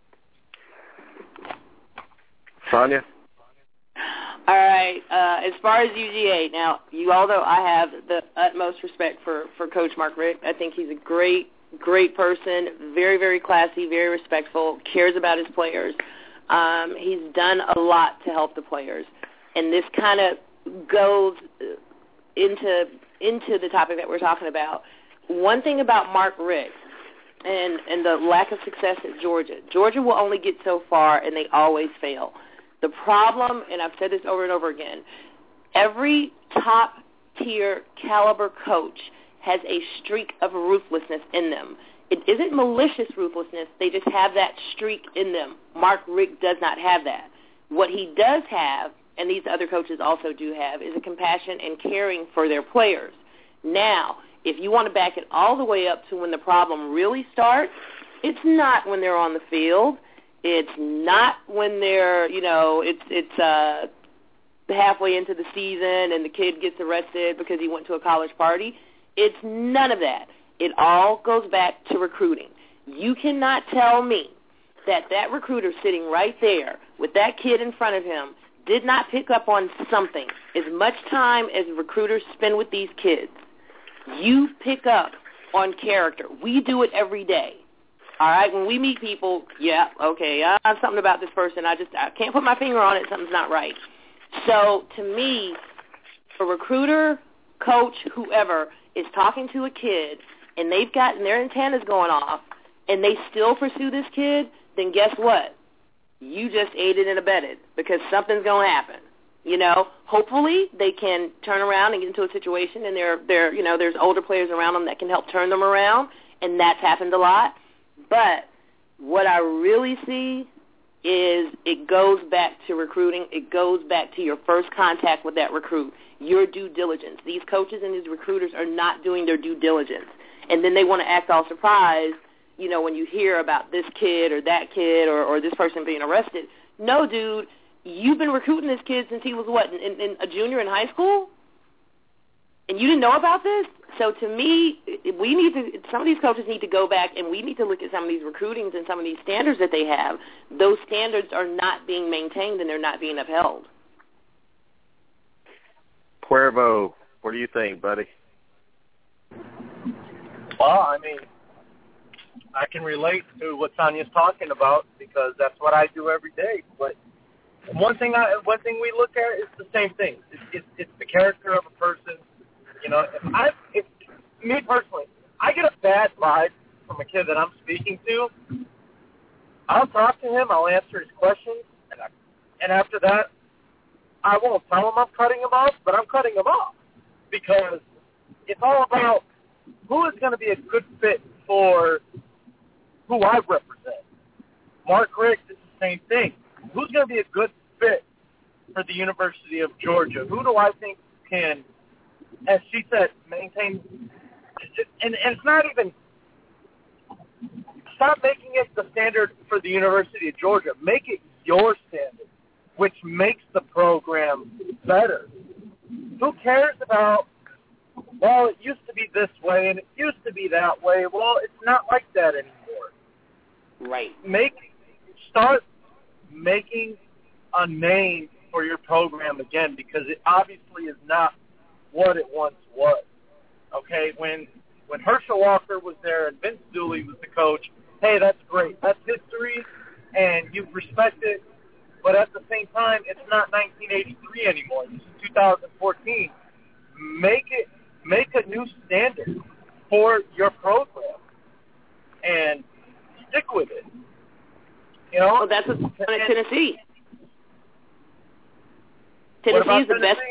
Sonia? All right. Uh, as far as U G A, now, you all know I have the utmost respect for, for Coach Mark Richt. I think he's a great, great person, very, very classy, very respectful, cares about his players. Um, he's done a lot to help the players. And this kind of goes into into the topic that we're talking about. One thing about Mark Richt and, and the lack of success at Georgia, Georgia will only get so far, and they always fail. The problem, and I've said this over and over again, every top-tier caliber coach has a streak of ruthlessness in them. It isn't malicious ruthlessness. They just have that streak in them. Mark Richt does not have that. What he does have, and these other coaches also do have, is a compassion and caring for their players. Now, if you want to back it all the way up to when the problem really starts, it's not when they're on the field. It's not when they're, you know, it's it's uh, halfway into the season and the kid gets arrested because he went to a college party. It's none of that. It all goes back to recruiting. You cannot tell me that that recruiter sitting right there with that kid in front of him did not pick up on something. As much time as recruiters spend with these kids, you pick up on character. We do it every day. All right, when we meet people, yeah, okay, I have something about this person. I just I can't put my finger on it. Something's not right. So to me, a recruiter, coach, whoever is talking to a kid and they've gotten their antennas going off and they still pursue this kid, then guess what? You just aided and abetted because something's going to happen. You know, hopefully they can turn around and get into a situation and there, there, you know, there's older players around them that can help turn them around, and that's happened a lot. But what I really see is it goes back to recruiting. It goes back to your first contact with that recruit, your due diligence. These coaches and these recruiters are not doing their due diligence. And then they want to act all surprised, you know, when you hear about this kid or that kid or, or this person being arrested. No, dude, you've been recruiting this kid since he was, what, in, in a junior in high school? And you didn't know about this? So to me, we need to, some of these coaches need to go back and we need to look at some of these recruitings and some of these standards that they have. Those standards are not being maintained and they're not being upheld. Cuervo, what do you think, buddy? Well, I mean, I can relate to what Tanya's talking about because that's what I do every day. But one thing, I, one thing we look at is the same thing. It's, it's, it's the character of a person. You know, if I, if me personally, I get a bad vibe from a kid that I'm speaking to, I'll talk to him, I'll answer his questions, and I, and after that, I won't tell him I'm cutting him off, but I'm cutting him off because it's all about who is going to be a good fit for who I represent. Mark Riggs is the same thing. Who's going to be a good fit for the University of Georgia? Who do I think can, as she said, maintain, and, and it's not even, stop making it the standard for the University of Georgia. Make it your standard, which makes the program better. Who cares about, well, it used to be this way and it used to be that way. Well, it's not like that anymore. Right. Make, start making a name for your program again because it obviously is not what it once was. Okay, when when Herschel Walker was there and Vince Dooley was the coach, hey, that's great. That's history, and you respect it. But at the same time, it's not nineteen eighty-three anymore. This is two thousand fourteen. Make it make a new standard for your program and stick with it. You know, well, that's what's going on at Tennessee. Tennessee is the best.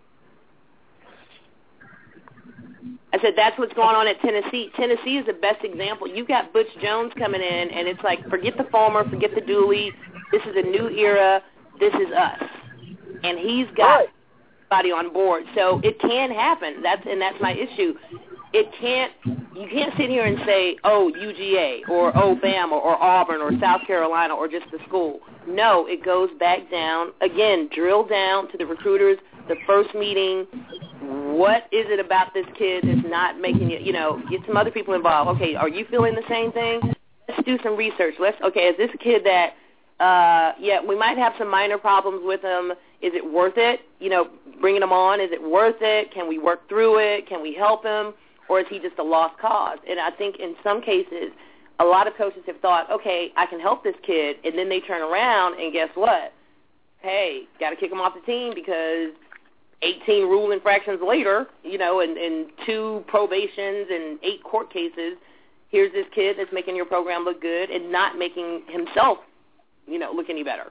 I said that's what's going on at Tennessee. Tennessee is the best example. You've got Butch Jones coming in, and it's like, forget the Fulmer, forget the Dooley. This is a new era. This is us. And he's got everybody on board. So it can happen. That's and that's my issue. It can't. You can't sit here and say, oh, U G A or oh, Bama or Auburn or South Carolina or just the school. No, it goes back down. Again, drill down to the recruiters, the first meeting. What is it about this kid that's not making you, you know, get some other people involved. Okay, are you feeling the same thing? Let's do some research. Let's, okay, is this kid that, uh, yeah, we might have some minor problems with him. Is it worth it? You know, bringing him on, is it worth it? Can we work through it? Can we help him? Or is he just a lost cause? And I think in some cases, a lot of coaches have thought, okay, I can help this kid, and then they turn around and guess what? Hey, got to kick him off the team because eighteen rule infractions later, you know, and, and two probations and eight court cases, here's this kid that's making your program look good and not making himself, you know, look any better.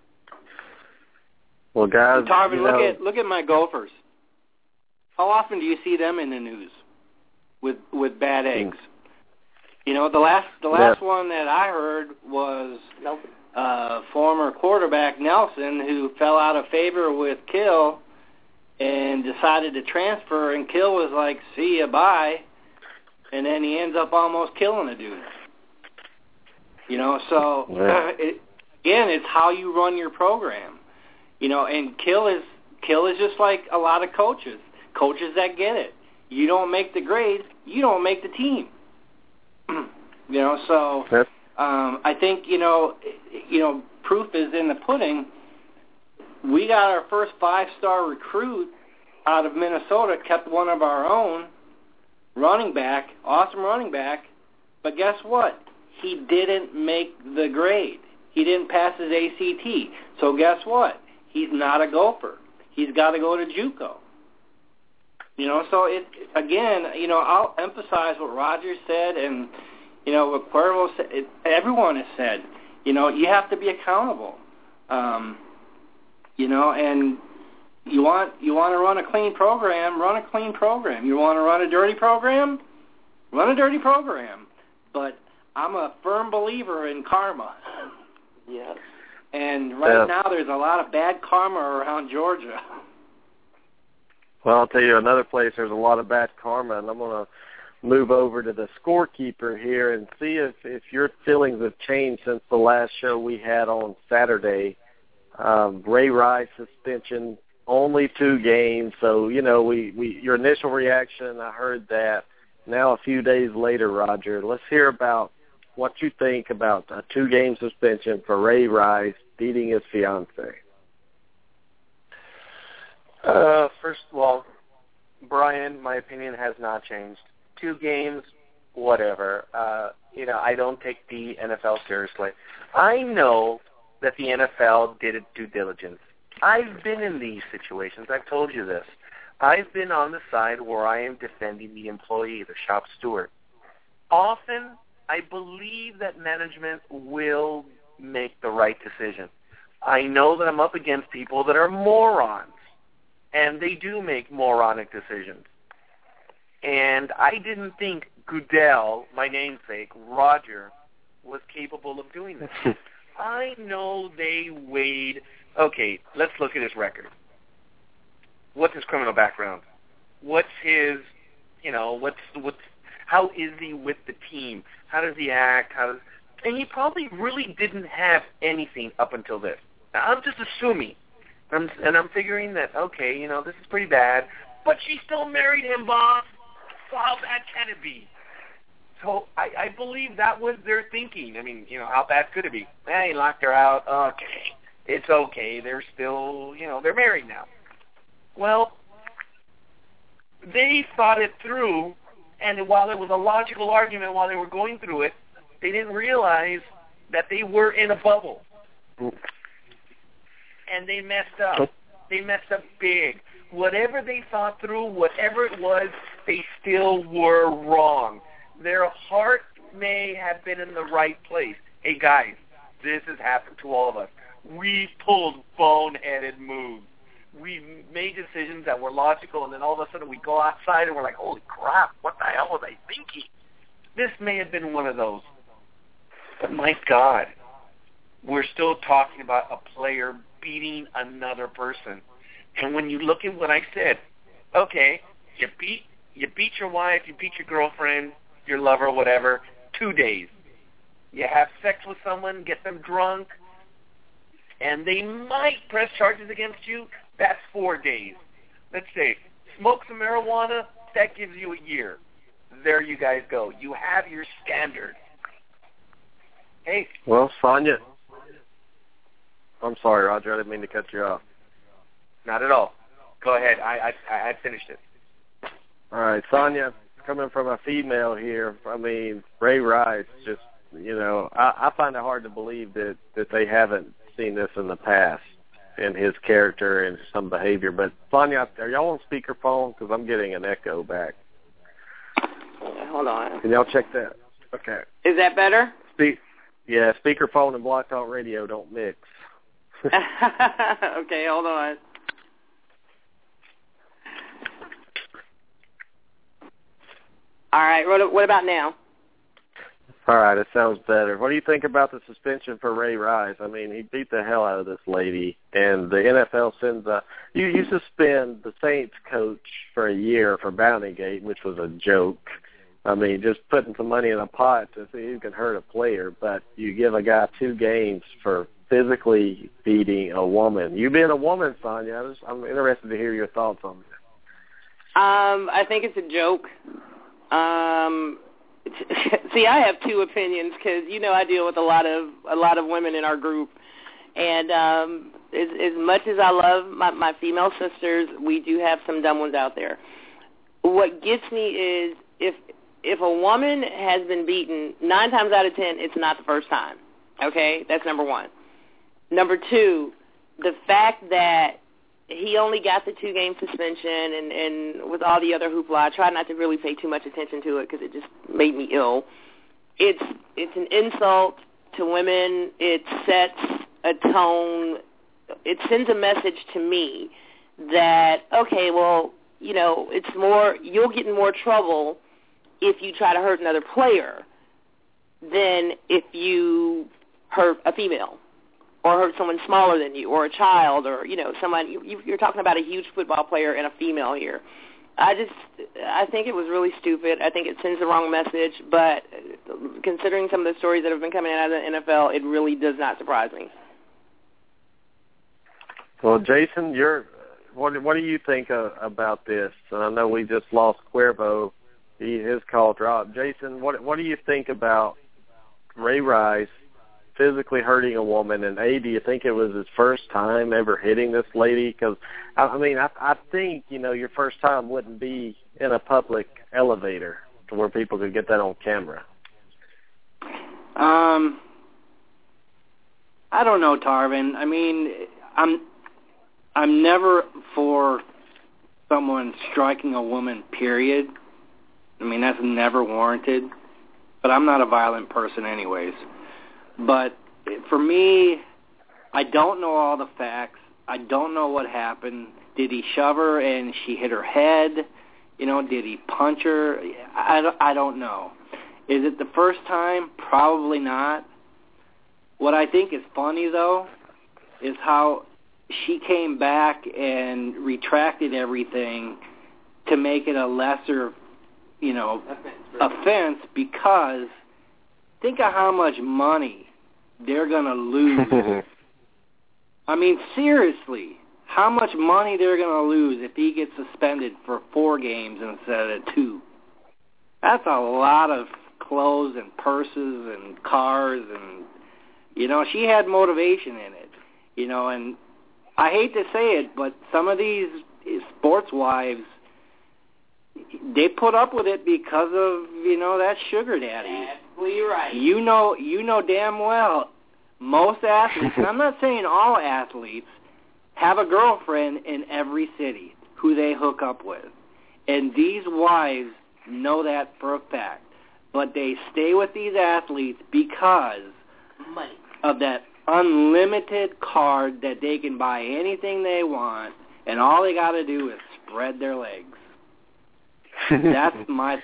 Well, guys, Tarvin, you look know, at look at my Gophers. How often do you see them in the news with with bad eggs? You know, the last the last yeah. one that I heard was uh, former quarterback Nelson, who fell out of favor with Kill and decided to transfer, and Kill was like, see ya, bye, and then he ends up almost killing a dude. You know, so, yeah. uh, it, again, it's how you run your program. You know, and Kill is, Kill is just like a lot of coaches, coaches that get it. You don't make the grade, you don't make the team. You know, so That's- um, I think you know, you know, proof is in the pudding. We got our first five-star recruit out of Minnesota, kept one of our own, running back, awesome running back, but guess what? He didn't make the grade. He didn't pass his A C T. So guess what? He's not a Gopher. He's got to go to JUCO. You know, so it again, you know, I'll emphasize what Roger said and, you know, what Cuervo said, it, everyone has said. You know, you have to be accountable. Um, you know, and you want you want to run a clean program, run a clean program. You want to run a dirty program, run a dirty program. But I'm a firm believer in karma. Yes. And right yeah. now there's a lot of bad karma around Georgia. Well, I'll tell you another place there's a lot of bad karma, and I'm going to move over to the scorekeeper here and see if, if your feelings have changed since the last show we had on Saturday. Um, Ray Rice suspension, only two games. So, you know, we, we your initial reaction, I heard that. Now a few days later, Roger, let's hear about what you think about a two-game suspension for Ray Rice beating his fiancée. Uh, first of all, Brian, my opinion has not changed. Two games, whatever. Uh, you know, I don't take the N F L seriously. I know that the N F L did its due diligence. I've been in these situations. I've told you this. I've been on the side where I am defending the employee, the shop steward. Often, I believe that management will make the right decision. I know that I'm up against people that are morons, and they do make moronic decisions. And I didn't think Goodell, my namesake, Roger, was capable of doing this. I know they weighed, okay, let's look at his record. What's his criminal background? What's his, you know, what's, what's, how is he with the team? How does he act? How does, and he probably really didn't have anything up until this. Now, I'm just assuming, I'm, and I'm figuring that, okay, you know, this is pretty bad, but she still married him, boss. So how bad can it be? So I, I believe that was their thinking. I mean, you know, how bad could it be? Eh, he locked her out. Okay, it's okay. They're still, you know, they're married now. Well, they thought it through, and while it was a logical argument while they were going through it, they didn't realize that they were in a bubble. And they messed up. They messed up big. Whatever they thought through, whatever it was, they still were wrong. Their heart may have been in the right place. Hey, guys, this has happened to all of us. We pulled boneheaded moves. We made decisions that were logical, and then all of a sudden we go outside and we're like, holy crap, what the hell was I thinking? This may have been one of those. But my God, we're still talking about a player beating another person. And when you look at what I said, okay, you beat you beat your wife, you beat your girlfriend, your lover, whatever, two days. You have sex with someone, get them drunk, and they might press charges against you. That's four days. Let's say, smoke some marijuana, that gives you a year. There you guys go. You have your standard. Hey. Well, Sonia. I'm sorry, Roger. I didn't mean to cut you off. Not at all. Go ahead. I I, I finished it. All right, Sonia, coming from a female here, I mean, Ray Rice, just, you know, I, I find it hard to believe that, that they haven't seen this in the past in his character and some behavior. But, Sonia, are y'all on speakerphone? Because I'm getting an echo back. Hold on. Can y'all check that? Okay. Is that better? Speak. Yeah, speakerphone and Block Talk Radio don't mix. Okay, hold on. All right, what, what about now? All right, it sounds better. What do you think about the suspension for Ray Rice? I mean, he beat the hell out of this lady, and the N F L sends a you, you suspend the Saints coach for a year for Bountygate, which was a joke. I mean, just putting some money in a pot to see who can hurt a player, but you give a guy two games for physically beating a woman. You being a woman, Sonia, I just, I'm interested to hear your thoughts on that. Um, I think it's a joke. Um, see, I have two opinions because you know I deal with a lot of a lot of women in our group, and um, as, as much as I love my, my female sisters, we do have some dumb ones out there. What gets me is if if a woman has been beaten, nine times out of ten, it's not the first time. Okay, that's number one. Number two, the fact that he only got the two-game suspension, and, and with all the other hoopla, I tried not to really pay too much attention to it because it just made me ill. It's it's an insult to women. It sets a tone. It sends a message to me that, okay, well, you know, it's more, you'll get in more trouble if you try to hurt another player than if you hurt a female, or hurt someone smaller than you, or a child, or, you know, someone, you, you're talking about a huge football player and a female here. I just, I think it was really stupid. I think it sends the wrong message, but considering some of the stories that have been coming out of the N F L, it really does not surprise me. Well, Jason, you're, what, what do you think uh, about this? And I know we just lost Cuervo. He, his call dropped. Jason, what, what do you think about Ray Rice physically hurting a woman? And A, do you think it was his first time ever hitting this lady? Because, I, I mean, I, I think, you know, your first time wouldn't be in a public elevator to where people could get that on camera. Um, I don't know, Tarvin. I mean, I'm, I'm never for someone striking a woman, period. I mean, that's never warranted. But I'm not a violent person anyways. But for me, I don't know all the facts. I don't know what happened. Did he shove her and she hit her head? You know, did he punch her? I, I don't know. Is it the first time? Probably not. What I think is funny, though, is how she came back and retracted everything to make it a lesser, you know, offense, because think of how much money they're going to lose. I mean, seriously, how much money they're going to lose if he gets suspended for four games instead of two. That's a lot of clothes and purses and cars, and, you know, she had motivation in it. You know, and I hate to say it, but some of these sports wives, they put up with it because of, you know, that sugar daddy. Absolutely right. You know, you know damn well most athletes, and I'm not saying all athletes, have a girlfriend in every city who they hook up with. And these wives know that for a fact. But they stay with these athletes because money. Of that unlimited card that they can buy anything they want, and all they got to do is spread their legs. That's my...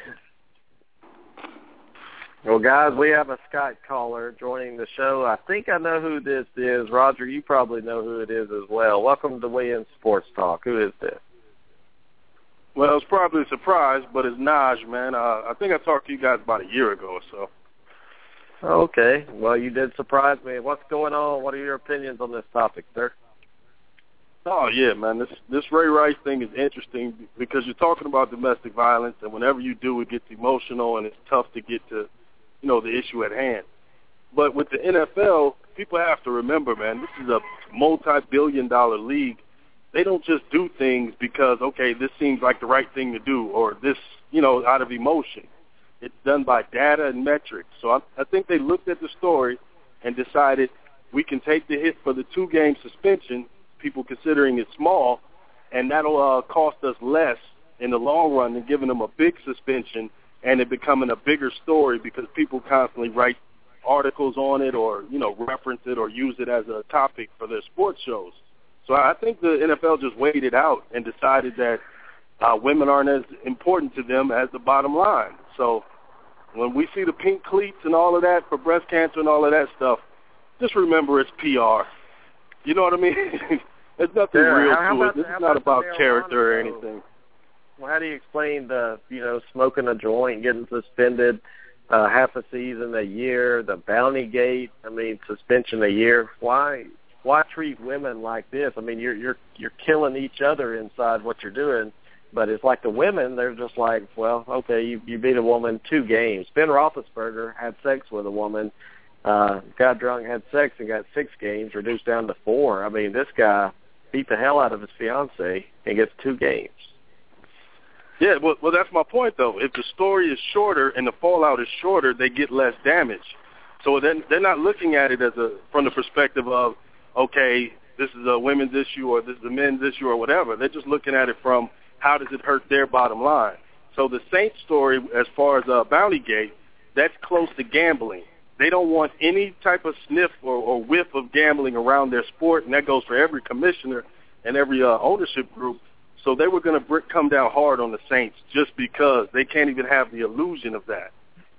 Well, guys, we have a Skype caller joining the show. I think I know who this is. Roger, you probably know who it is as well. Welcome to Weigh In Sports Talk. Who is this? Well, it's probably a surprise, but it's Naj, man. Uh, I think I talked to you guys about a year ago or so. Okay. Well, you did surprise me. What's going on? What are your opinions on this topic, sir? Oh, yeah, man. This this Ray Rice thing is interesting because you're talking about domestic violence, and whenever you do, it gets emotional, and it's tough to get to, you know, the issue at hand. But with the N F L, people have to remember, man, this is a multi-billion dollar league. They don't just do things because, okay, this seems like the right thing to do, or this, you know, out of emotion. It's done by data and metrics. So I, I think they looked at the story and decided we can take the hit for the two-game suspension, people considering it small, and that'll uh, cost us less in the long run than giving them a big suspension and it becoming a bigger story because people constantly write articles on it or, you know, reference it or use it as a topic for their sports shows. So I think the N F L just weighed it out and decided that uh, women aren't as important to them as the bottom line. So when we see the pink cleats and all of that for breast cancer and all of that stuff, just remember it's P R. You know what I mean? There's nothing yeah, real how, to how it. This is not about character or anything. Well, how do you explain the, you know, smoking a joint, getting suspended uh, half a season, a year, the bounty gate? I mean, suspension a year. Why? Why treat women like this? I mean, you're you're you're killing each other inside what you're doing, But it's like the women, they're just like, well, okay, you, you beat a woman two games. Ben Roethlisberger had sex with a woman, uh, got drunk, had sex, and got six games, reduced down to four. I mean, this guy beat the hell out of his fiancée and gets two games. Yeah, well, well, that's my point, though. If the story is shorter and the fallout is shorter, they get less damage. So then they're not looking at it as a from the perspective of, okay, this is a women's issue or this is a men's issue or whatever. They're just looking at it from how does it hurt their bottom line. So the Saints story, as far as uh, Bountygate, that's close to gambling. They don't want any type of sniff or, or whiff of gambling around their sport, and that goes for every commissioner and every uh, ownership group. So they were going to br- come down hard on the Saints just because they can't even have the illusion of that.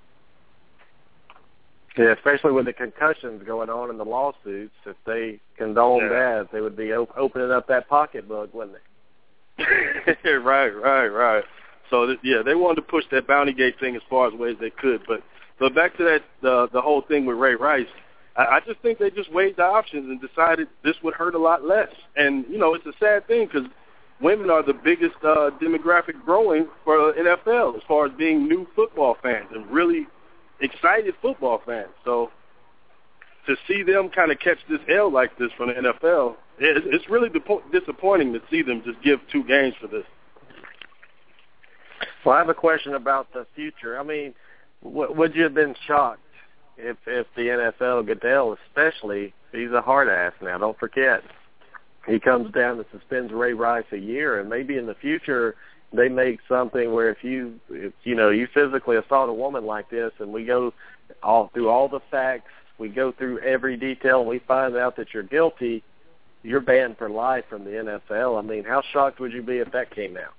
Yeah, especially with the concussions going on in the lawsuits. If they condone yeah. that, they would be op- opening up that pocketbook, wouldn't they? right, right, right. So, th- yeah, they wanted to push that Bountygate thing as far as ways they could. But but back to that, the the whole thing with Ray Rice, I, I just think they just weighed the options and decided this would hurt a lot less. And, you know, it's a sad thing because women are the biggest uh, demographic growing for N F L as far as being new football fans and really excited football fans. So to see them kind of catch this L like this from the N F L, it, it's really depo- disappointing to see them just give two games for this. Well, I have a question about the future. I mean, w- would you have been shocked if if the N F L, Goodell especially, he's a hard ass now, don't forget. He comes down and suspends Ray Rice a year, and maybe in the future they make something where if you, if, you know, you physically assault a woman like this, and we go all through all the facts, we go through every detail, and we find out that you're guilty, you're banned for life from the N F L. I mean, how shocked would you be if that came out?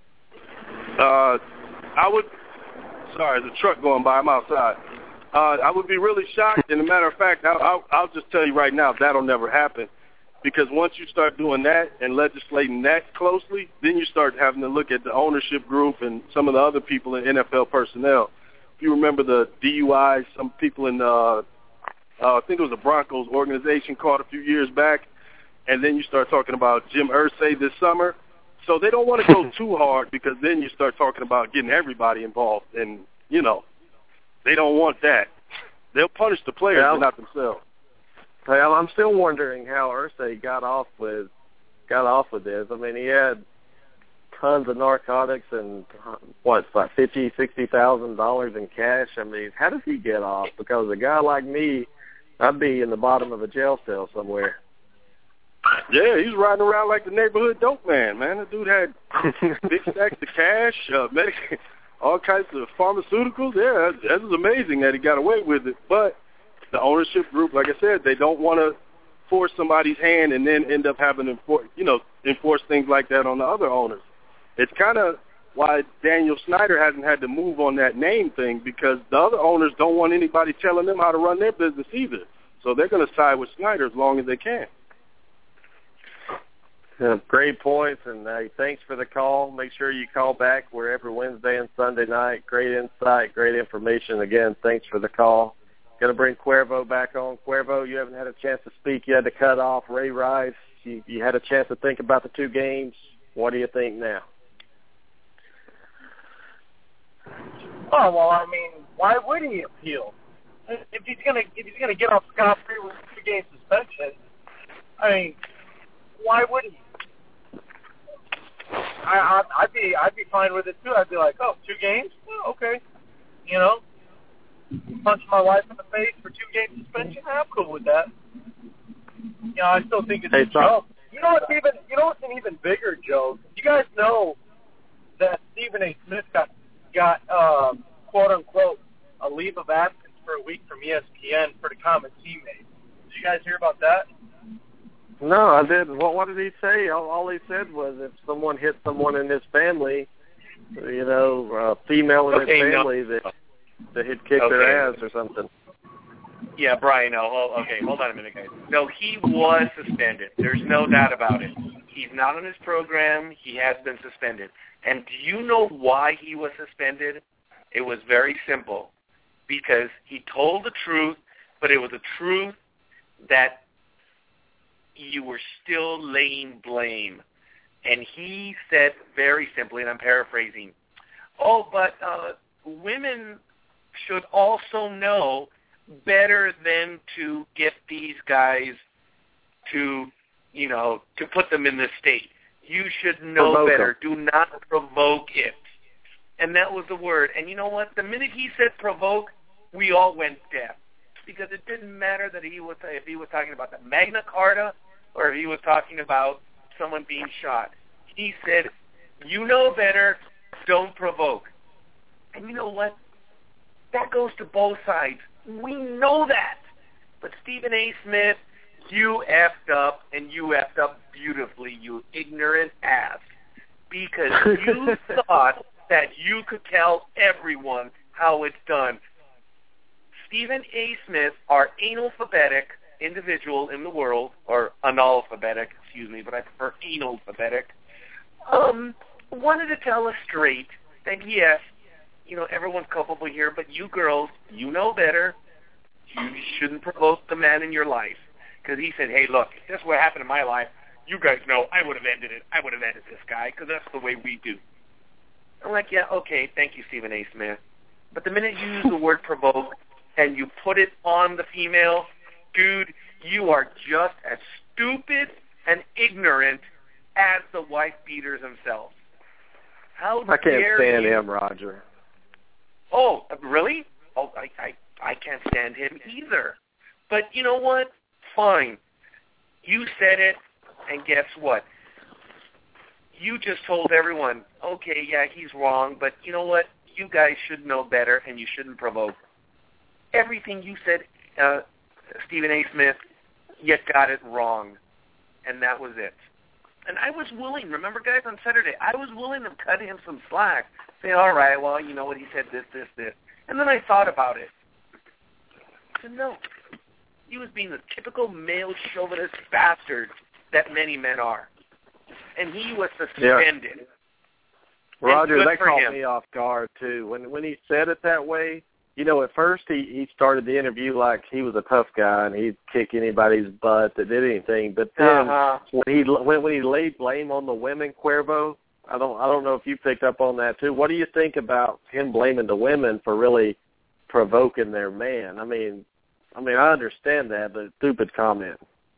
Uh, I would. Sorry, there's a truck going by. I'm outside. Uh, I would be really shocked. And as a matter of fact, I'll, I'll, I'll just tell you right now, that'll never happen. Because once you start doing that and legislating that closely, then you start having to look at the ownership group and some of the other people in N F L personnel. If you remember the D U Is, some people in, uh, uh, I think it was the Broncos organization caught a few years back, and then you start talking about Jim Irsay this summer. So they don't want to go too hard because then you start talking about getting everybody involved, and, you know, they don't want that. They'll punish the players, yeah, but not themselves. Well, I'm still wondering how Irsay got off with got off with this. I mean, he had tons of narcotics and what, like fifty, sixty thousand dollars in cash. I mean, how does he get off? Because a guy like me, I'd be in the bottom of a jail cell somewhere. Yeah, he's riding around like the neighborhood dope man, man. The dude had big stacks of cash, uh, medic- all kinds of pharmaceuticals. Yeah, that, that was amazing that he got away with it. But the ownership group, like I said, they don't want to force somebody's hand and then end up having to enforce, you know, enforce things like that on the other owners. It's kind of why Daniel Snyder hasn't had to move on that name thing, because the other owners don't want anybody telling them how to run their business either. So they're going to side with Snyder as long as they can. Yeah, great points, and uh, thanks for the call. Make sure you call back. We're every Wednesday and Sunday night. Great insight, great information. Again, thanks for the call. Going to bring Cuervo back on. Cuervo, you haven't had a chance to speak. You had to cut off. Ray Rice, you, you had a chance to think about the two games. What do you think now? Oh, well, I mean, why would he appeal? If he's gonna if he's gonna get off scot free with a two game suspension, I mean, why would he? I, I I'd be I'd be fine with it too. I'd be like, oh, two games, oh, okay, you know, punch my wife in the face for two game suspension. I'm cool with that. You know, I still think it's hey, a joke. You know what's even you know what's an even bigger joke? You guys know that Stephen A. Smith got got uh, quote unquote a leave of absence for a week from E S P N for the common teammate. Did you guys hear about that? No, I didn't. What, what did he say? All, all he said was if someone hit someone in his family, you know, a female in okay, his family, no. that, that he'd kick okay. their ass or something. Yeah, Brian, no. Oh, okay, hold on a minute, guys. No, he was suspended. There's no doubt about it. He's not on his program. He has been suspended. And do you know why he was suspended? It was very simple. Because he told the truth, but it was a truth that you were still laying blame. And he said very simply, and I'm paraphrasing, oh, but uh, women should also know better than to get these guys to, you know, to put them in this state. You should know Provoke better. them. Do not provoke it. And that was the word. And you know what? The minute he said provoke, we all went deaf. Because it didn't matter that he was, if he was talking about the Magna Carta or if he was talking about someone being shot. He said, you know better, don't provoke. And you know what? That goes to both sides. We know that. But Stephen A. Smith, you effed up, and you effed up beautifully, you ignorant ass. Because you thought that you could tell everyone how it's done. Stephen A. Smith, our analphabetic individual in the world, or analphabetic, excuse me, but I prefer analphabetic, um, wanted to tell us straight that, yes, you know, everyone's culpable here, but you girls, you know better. You shouldn't provoke the man in your life. Because he said, hey, look, if this is what happened in my life, you guys know I would have ended it. I would have ended this guy, because that's the way we do. I'm like, yeah, okay, thank you, Stephen A. Smith. But the minute you use the word provoke and you put it on the female, dude, you are just as stupid and ignorant as the wife beaters themselves. How I can't dare stand you? him, Roger. Oh, really? Oh, I, I, I can't stand him either. But you know what? Fine. You said it, and guess what? You just told everyone, okay, yeah, he's wrong, but you know what? You guys should know better, and you shouldn't provoke. Everything you said, uh, Stephen A. Smith, you got it wrong, and that was it. And I was willing, remember, guys, on Saturday, I was willing to cut him some slack, say, all right, well, you know what, he said this, this, this. And then I thought about it. I said, no. He was being the typical male chauvinist bastard that many men are. And he was suspended. Yeah. Roger, that caught him. me off guard, too. When when he said it that way, you know, at first he, he started the interview like he was a tough guy and he'd kick anybody's butt that did anything. But then uh-huh. when he when, when he laid blame on the women, Cuervo, I don't I don't know if you picked up on that too. What do you think about him blaming the women for really provoking their man? I mean, I mean I understand that, but stupid comment.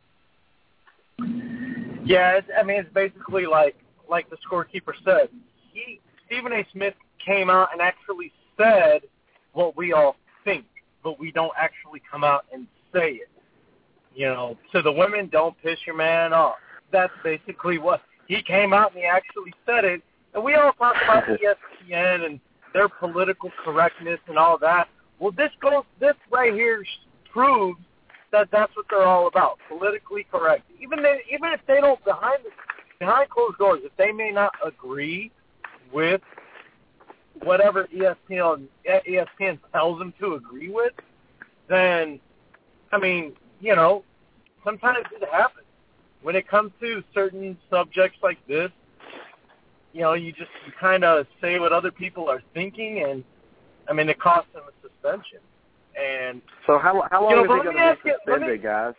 Yeah, it's, I mean it's basically like like the scorekeeper said. He Stephen A. Smith came out and actually said what we all think, but we don't actually come out and say it. You know, so the women, don't piss your man off. That's basically what he came out and he actually said it. And we all talk about E S P N and their political correctness and all that. Well, this goes, this right here proves that that's what they're all about, politically correct. Even they, even if they don't behind the, behind closed doors, if they may not agree with whatever E S P N E S P N tells them to agree with, then, I mean, you know, sometimes it happens. When it comes to certain subjects like this, you know, you just you kind of say what other people are thinking, and, I mean, it costs them a suspension. And so how how long you know, is he going to be suspended, me, guys?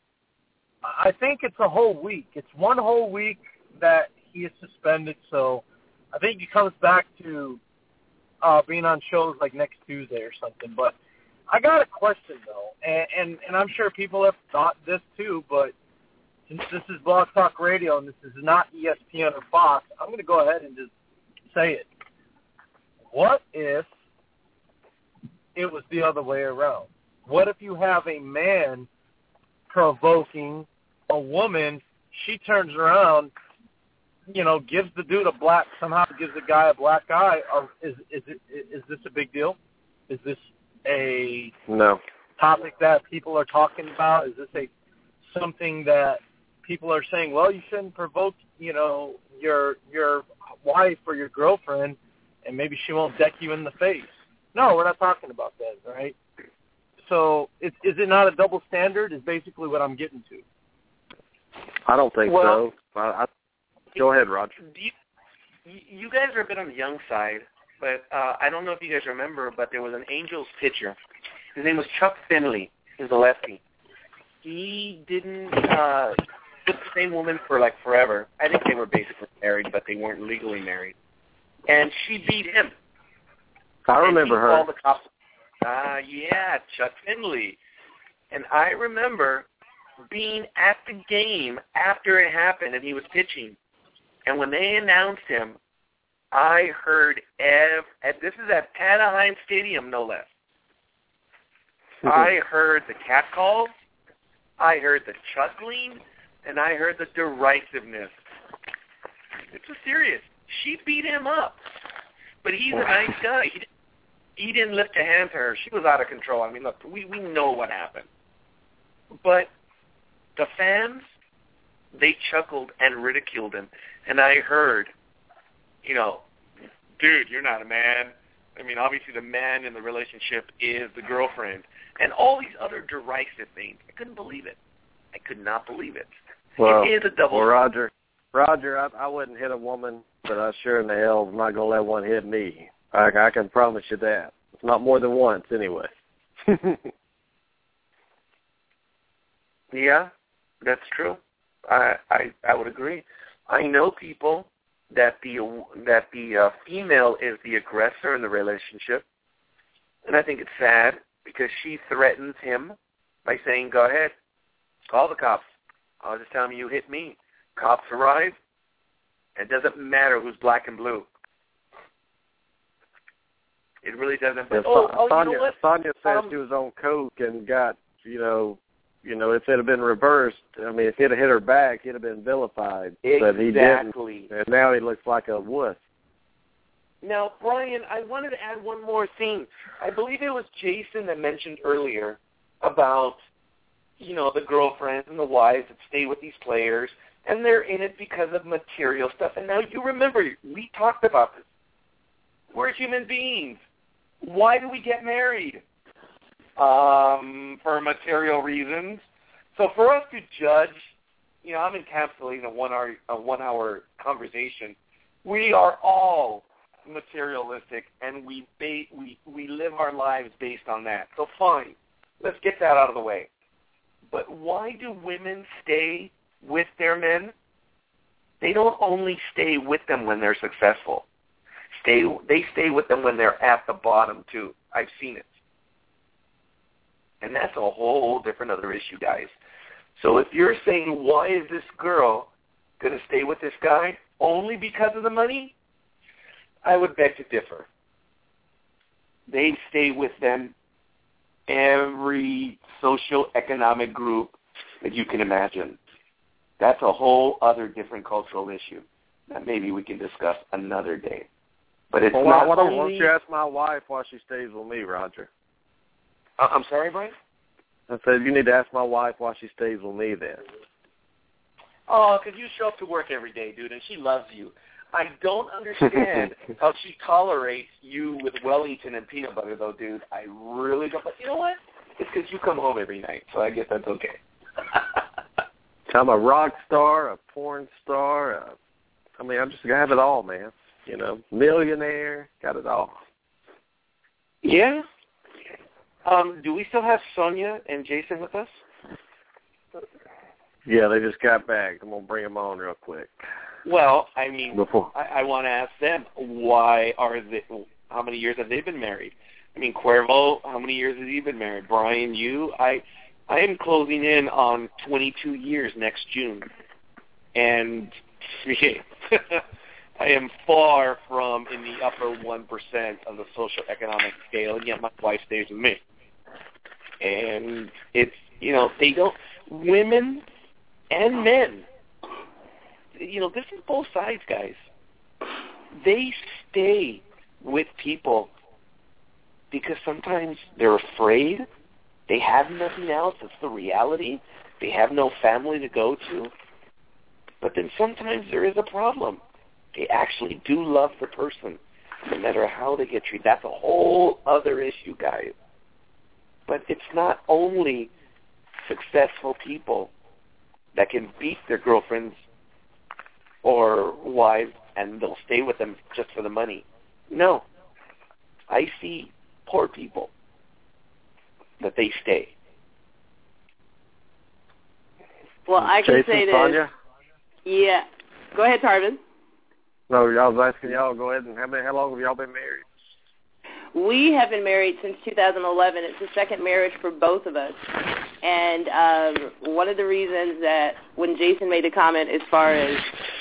I think it's a whole week. It's one whole week that he is suspended, so I think he comes back to Uh, being on shows like next Tuesday or something. But I got a question, though, and, and, and I'm sure people have thought this too, but since this is Blog Talk Radio and this is not E S P N or Fox, I'm going to go ahead and just say it. What if it was the other way around? What if you have a man provoking a woman, she turns around, you know, gives the dude a black, somehow gives the guy a black eye, or is is it is this a big deal? Is this a no topic that people are talking about? Is this a something that people are saying, well, you shouldn't provoke, you know, your your wife or your girlfriend, and maybe she won't deck you in the face? No, we're not talking about that, right? So is, is it not a double standard is basically what I'm getting to. I don't think well, so. I, I Go ahead, Roger. You, you guys are a bit on the young side, but uh, I don't know if you guys remember, but there was an Angels pitcher. His name was Chuck Finley. He was a lefty. He didn't uh, with the same woman for, like, forever. I think they were basically weren't legally married. And she beat him. I remember her. Called the cops. Ah, uh, yeah, Chuck Finley. And I remember being at the game after it happened and he was pitching. And when they announced him, I heard, ev- at, this is at Anaheim Stadium, no less. I heard the catcalls, I heard the chuckling, and I heard the derisiveness. It's a serious. She beat him up. But he's a nice guy. He, he didn't lift a hand to her. She was out of control. I mean, look, we, we know what happened. But the fans, they chuckled and ridiculed him. And I heard, you know, dude, you're not a man. I mean, obviously the man in the relationship is the girlfriend. And all these other derisive things. I couldn't believe it. I could not believe it. Well, it is a double. Well, Roger, Roger, I, I wouldn't hit a woman, but I sure in the hell am not going to let one hit me. I, I can promise you that. It's not more than once, anyway. Yeah, that's true. I, I I would agree. I know people that the that the uh, female is the aggressor in the relationship, and I think it's sad because she threatens him by saying, "Go ahead, call the cops. I'll just tell them you hit me." Cops arrive. It doesn't matter who's black and blue. It really doesn't. But, yeah, oh, oh, Sonia, you know what? Sonia said um, she was on coke and got, you know, you know, if it had been reversed, I mean, if he'd have hit her back, he'd have been vilified. Exactly. But he didn't, and now he looks like a wuss. Now, Brian, I wanted to add one more thing. I believe it was Jason that mentioned earlier about, you know, the girlfriends and the wives that stay with these players, and they're in it because of material stuff. And now you remember, we talked about this. We're human beings. Why do we get married? Um, for material reasons. So for us to judge, you know, I'm encapsulating a one-hour a one-hour conversation. We are all materialistic, and we ba- we we live our lives based on that. So fine, let's get that out of the way. But why do women stay with their men? They don't only stay with them when they're successful. Stay they stay with them when they're at the bottom too. I've seen it. And that's a whole different other issue, guys. So if you're saying, why is this girl going to stay with this guy only because of the money, I would beg to differ. They stay with them every social-economic group that you can imagine. That's a whole other different cultural issue that maybe we can discuss another day. But it's well, not why don't, only... why don't you ask my wife why she stays with me, Roger? Uh, I'm sorry, Brian? I said, you need to ask my wife why she stays with me then. Oh, because you show up to work every day, dude, and she loves you. I don't understand how she tolerates you with Wellington and peanut butter, though, dude. I really don't. But you know what? It's because you come home every night, so I guess that's okay. I'm a rock star, a porn star. A, I mean, I'm just going to have it all, man. You know, millionaire, got it all. Yeah. Um, do we still have Sonia and Jason with us? Yeah, they just got back. I'm going to bring them on real quick. Well, I mean, Before. I, I want to ask them, why are they, how many years have they been married? I mean, Cuervo, how many years has he been married? Brian, you, I, I am closing in on twenty-two years next June. And I am far from in the upper one percent of the social economic scale, and yet my wife stays with me. And it's, you know, they don't, women and men, you know, this is both sides, guys. They stay with people because sometimes they're afraid. They have nothing else. It's the reality. They have no family to go to. But then sometimes there is a problem. They actually do love the person, no matter how they get treated. That's a whole other issue, guys. But it's not only successful people that can beat their girlfriends or wives and they'll stay with them just for the money. No. I see poor people that they stay. Well, I can Jason, say this. Sonia? Yeah. Go ahead, Tarvin. No, I was asking y'all. Go ahead and how many? How long have y'all been married? We have been married since two thousand eleven. It's the second marriage for both of us. And um, one of the reasons that when Jason made a comment as far as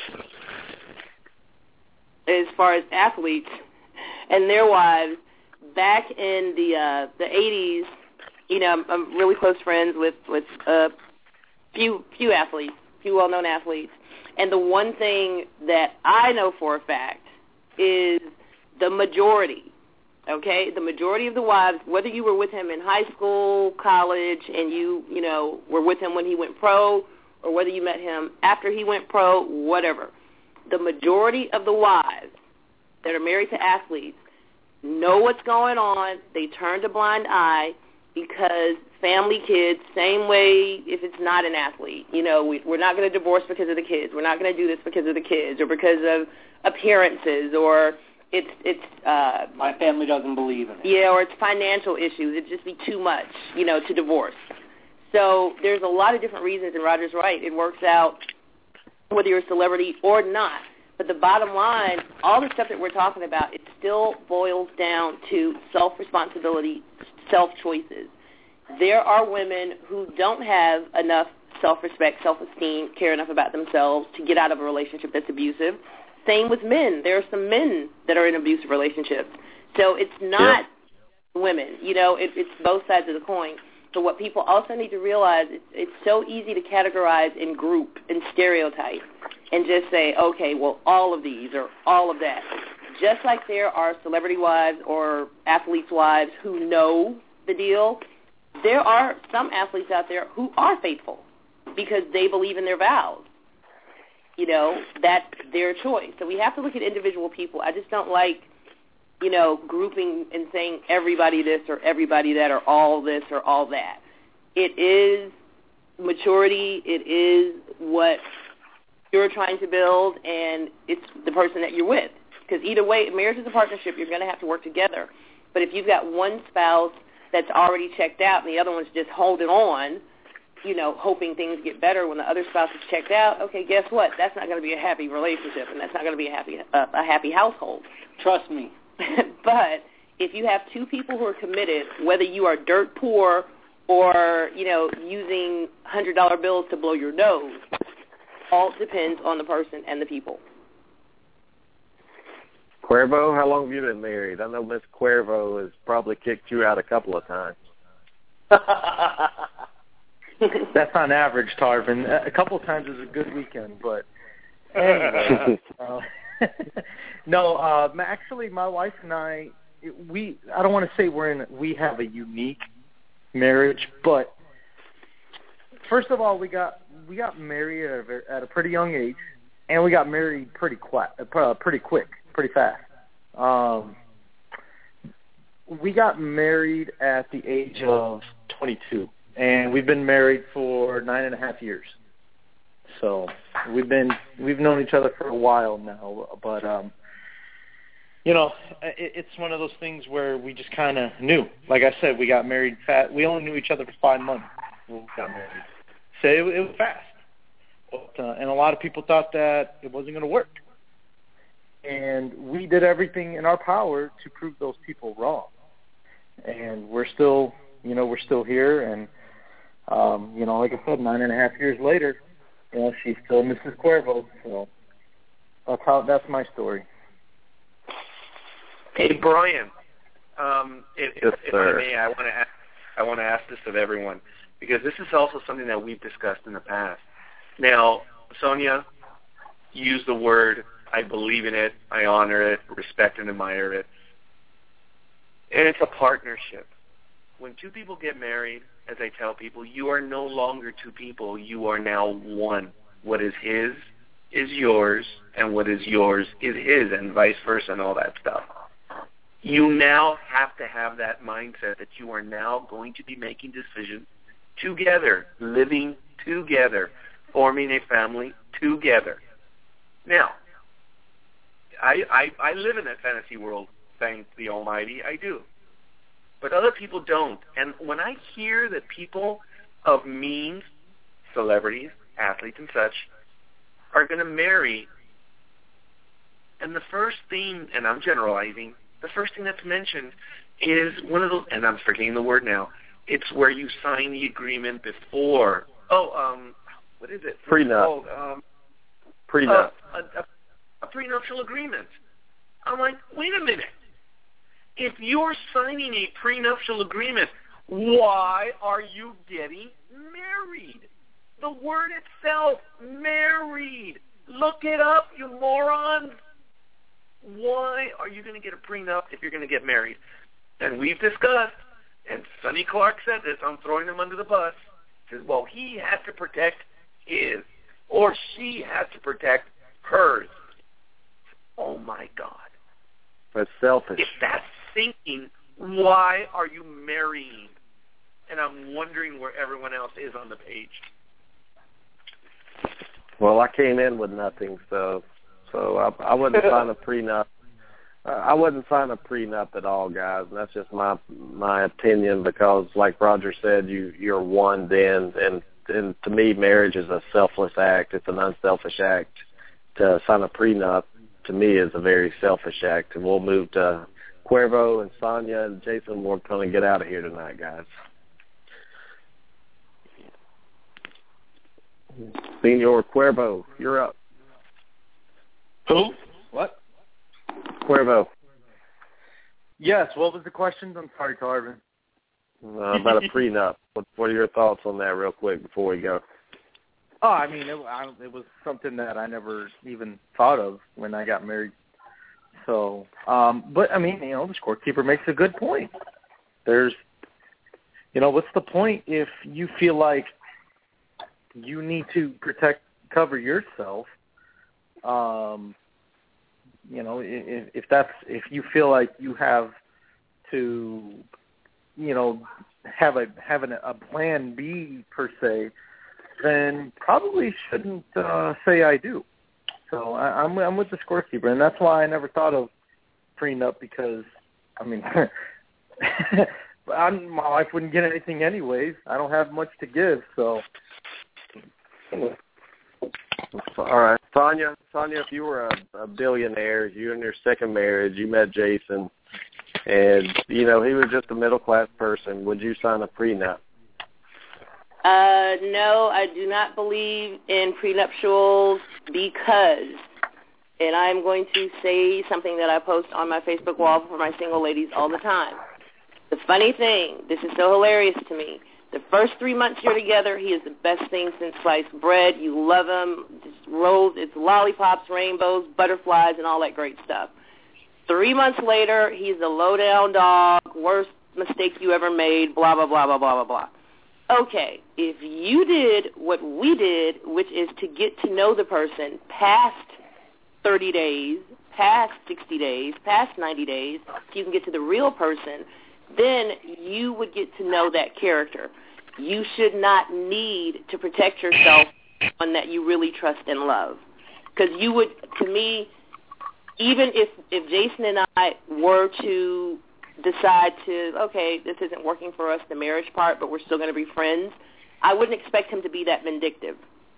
as far as athletes and their wives, back in the uh, the eighties, you know, I'm, I'm really close friends with with a few few athletes, few well-known athletes. And the one thing that I know for a fact is the majority. Okay, the majority of the wives, whether you were with him in high school, college, and you, you know, were with him when he went pro, or whether you met him after he went pro, whatever, the majority of the wives that are married to athletes know what's going on. They turn a blind eye because family, kids, same way if it's not an athlete. You know, we, we're not going to divorce because of the kids. We're not going to do this because of the kids or because of appearances or It's it's uh, my family doesn't believe in it. Yeah, or it's financial issues. It'd just be too much, you know, to divorce. So there's a lot of different reasons, and Roger's right. It works out whether you're a celebrity or not. But the bottom line, all the stuff that we're talking about, it still boils down to self-responsibility, self-choices. There are women who don't have enough self-respect, self-esteem, care enough about themselves to get out of a relationship that's abusive. Same with men. There are some men that are in abusive relationships. So it's not yep. women. You know, it, it's both sides of the coin. So what people also need to realize, it's, it's so easy to categorize and group and stereotype and just say, okay, well, all of these or all of that. Just like there are celebrity wives or athletes' wives who know the deal, there are some athletes out there who are faithful because they believe in their vows. You know, that's their choice. So we have to look at individual people. I just don't like, you know, grouping and saying everybody this or everybody that or all this or all that. It is maturity. It is what you're trying to build, and it's the person that you're with. Because either way, marriage is a partnership. You're going to have to work together. But if you've got one spouse that's already checked out and the other one's just holding on, you know, hoping things get better when the other spouse is checked out, okay, guess what? That's not going to be a happy relationship, and that's not going to be a happy uh, a happy household. Trust me. But if you have two people who are committed, whether you are dirt poor or, you know, using one hundred dollar bills to blow your nose, all depends on the person and the people. Cuervo, how long have you been married? I know Miss Cuervo has probably kicked you out a couple of times. That's on average, Tarvin. A couple of times is a good weekend, but anyway. uh, no, uh, actually, my wife and I, we, I don't want to say we're in, we have a unique marriage, but first of all, we got we got married at a, at a pretty young age, and we got married pretty quick, uh, pretty quick, pretty fast. Um, we got married at the age of twenty-two. And we've been married for nine and a half years. So we've been we've known each other for a while now. But um, you know, it, it's one of those things where we just kind of knew. Like I said, we got married fast. We only knew each other for five months when we got married. So it, it was fast. But, uh, and a lot of people thought that it wasn't going to work. And we did everything in our power to prove those people wrong. And we're still, you know, we're still here. And Um, you know, like I said, nine and a half years later, you know, she's still Missus Cuervo. So that's how that's my story. Hey, Brian, um, if, yes, if, if sir. I may, I want to ask, I want to ask this of everyone because this is also something that we've discussed in the past. Now, Sonia used the word, I believe in it, I honor it, respect and admire it, and it's a partnership. When two people get married, as I tell people, you are no longer two people. You are now one. What is his is yours, and what is yours is his, and vice versa, and all that stuff. You now have to have that mindset that you are now going to be making decisions together, living together, forming a family together. Now, I, I, I live in that fantasy world, thank the Almighty, I do. But other people don't. And when I hear that people of means, celebrities, athletes and such, are going to marry and the first thing, and I'm generalizing, the first thing that's mentioned is one of those, and I'm forgetting the word now, it's where you sign the agreement before. Oh, um, what is it? Prenup. Oh, um, Prenup. Uh, a, a, a prenuptial agreement. I'm like, wait a minute. If you're signing a prenuptial agreement, why are you getting married? The word itself, married. Look it up, you morons. Why are you going to get a prenup if you're going to get married? And we've discussed, and Sonny Clark said this, I'm throwing him under the bus, says, well, he has to protect his, or she has to protect hers. Oh, my God. That's selfish. If that's thinking, why are you marrying? And I'm wondering where everyone else is on the page. Well, I came in with nothing, so so I, I wouldn't sign a prenup. I wouldn't sign a prenup at all, guys. And that's just my my opinion because, like Roger said, you you're one then, and and to me, marriage is a selfless act. It's an unselfish act. To sign a prenup, to me, is a very selfish act. And we'll move to Cuervo and Sonia and Jason. We're going to get out of here tonight, guys. Senor Cuervo, you're up. Who? What? Cuervo. Yes, what was the question? I'm sorry, Tarvin. Uh, about a prenup. What, what are your thoughts on that real quick before we go? Oh, I mean, it, I, it was something that I never even thought of when I got married. So, um, but, I mean, you know, the scorekeeper makes a good point. There's, you know, what's the point if you feel like you need to protect, cover yourself? Um, you know, if, if that's, if you feel like you have to, you know, have a, having a plan B per se, then probably shouldn't uh, say I do. So I, I'm, I'm with the scorekeeper, and that's why I never thought of prenup because, I mean, I'm, my wife wouldn't get anything anyways. I don't have much to give, so. All right, Sonia. Sonia, if you were a, a billionaire, you're in your second marriage, you met Jason, and you know he was just a middle class person. Would you sign a prenup? Uh, no, I do not believe in prenuptials because, and I'm going to say something that I post on my Facebook wall for my single ladies all the time. The funny thing, this is so hilarious to me. The first three months you're together, he is the best thing since sliced bread. You love him. Just rolls, it's lollipops, rainbows, butterflies, and all that great stuff. Three months later, he's a low-down dog, worst mistake you ever made, blah, blah, blah, blah, blah, blah, blah. Okay, if you did what we did, which is to get to know the person past thirty days, past sixty days, past ninety days, so you can get to the real person, then you would get to know that character. You should not need to protect yourself on that you really trust and love. Because you would, to me, even if, if Jason and I were to decide to, okay, this isn't working for us, the marriage part, but we're still going to be friends, I wouldn't expect him to be that vindictive.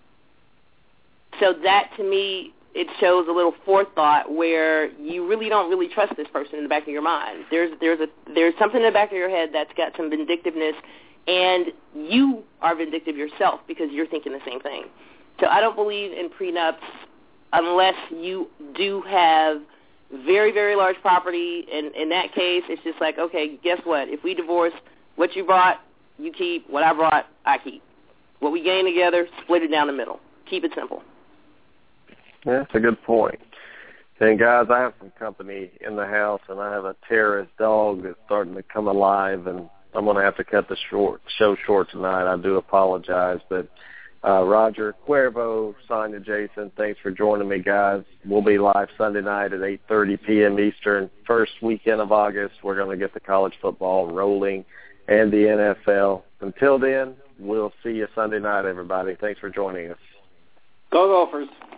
So that, to me, it shows a little forethought where you really don't really trust this person in the back of your mind. There's there's a there's something in the back of your head that's got some vindictiveness, and you are vindictive yourself because you're thinking the same thing. So I don't believe in prenups unless you do have very, very large property. And in that case, it's just like, okay, guess what? If we divorce, what you brought, you keep. What I brought, I keep. What we gain together, split it down the middle. Keep it simple. Yeah, that's a good point. And, guys, I have some company in the house, and I have a terrorist dog that's starting to come alive, and I'm going to have to cut the short, show short tonight. I do apologize. But, uh, Roger, Cuervo, Sonia, Jason, thanks for joining me, guys. We'll be live Sunday night at eight thirty p.m. Eastern. First weekend of August, we're going to get the college football rolling and the N F L. Until then, we'll see you Sunday night, everybody. Thanks for joining us. Go Gophers.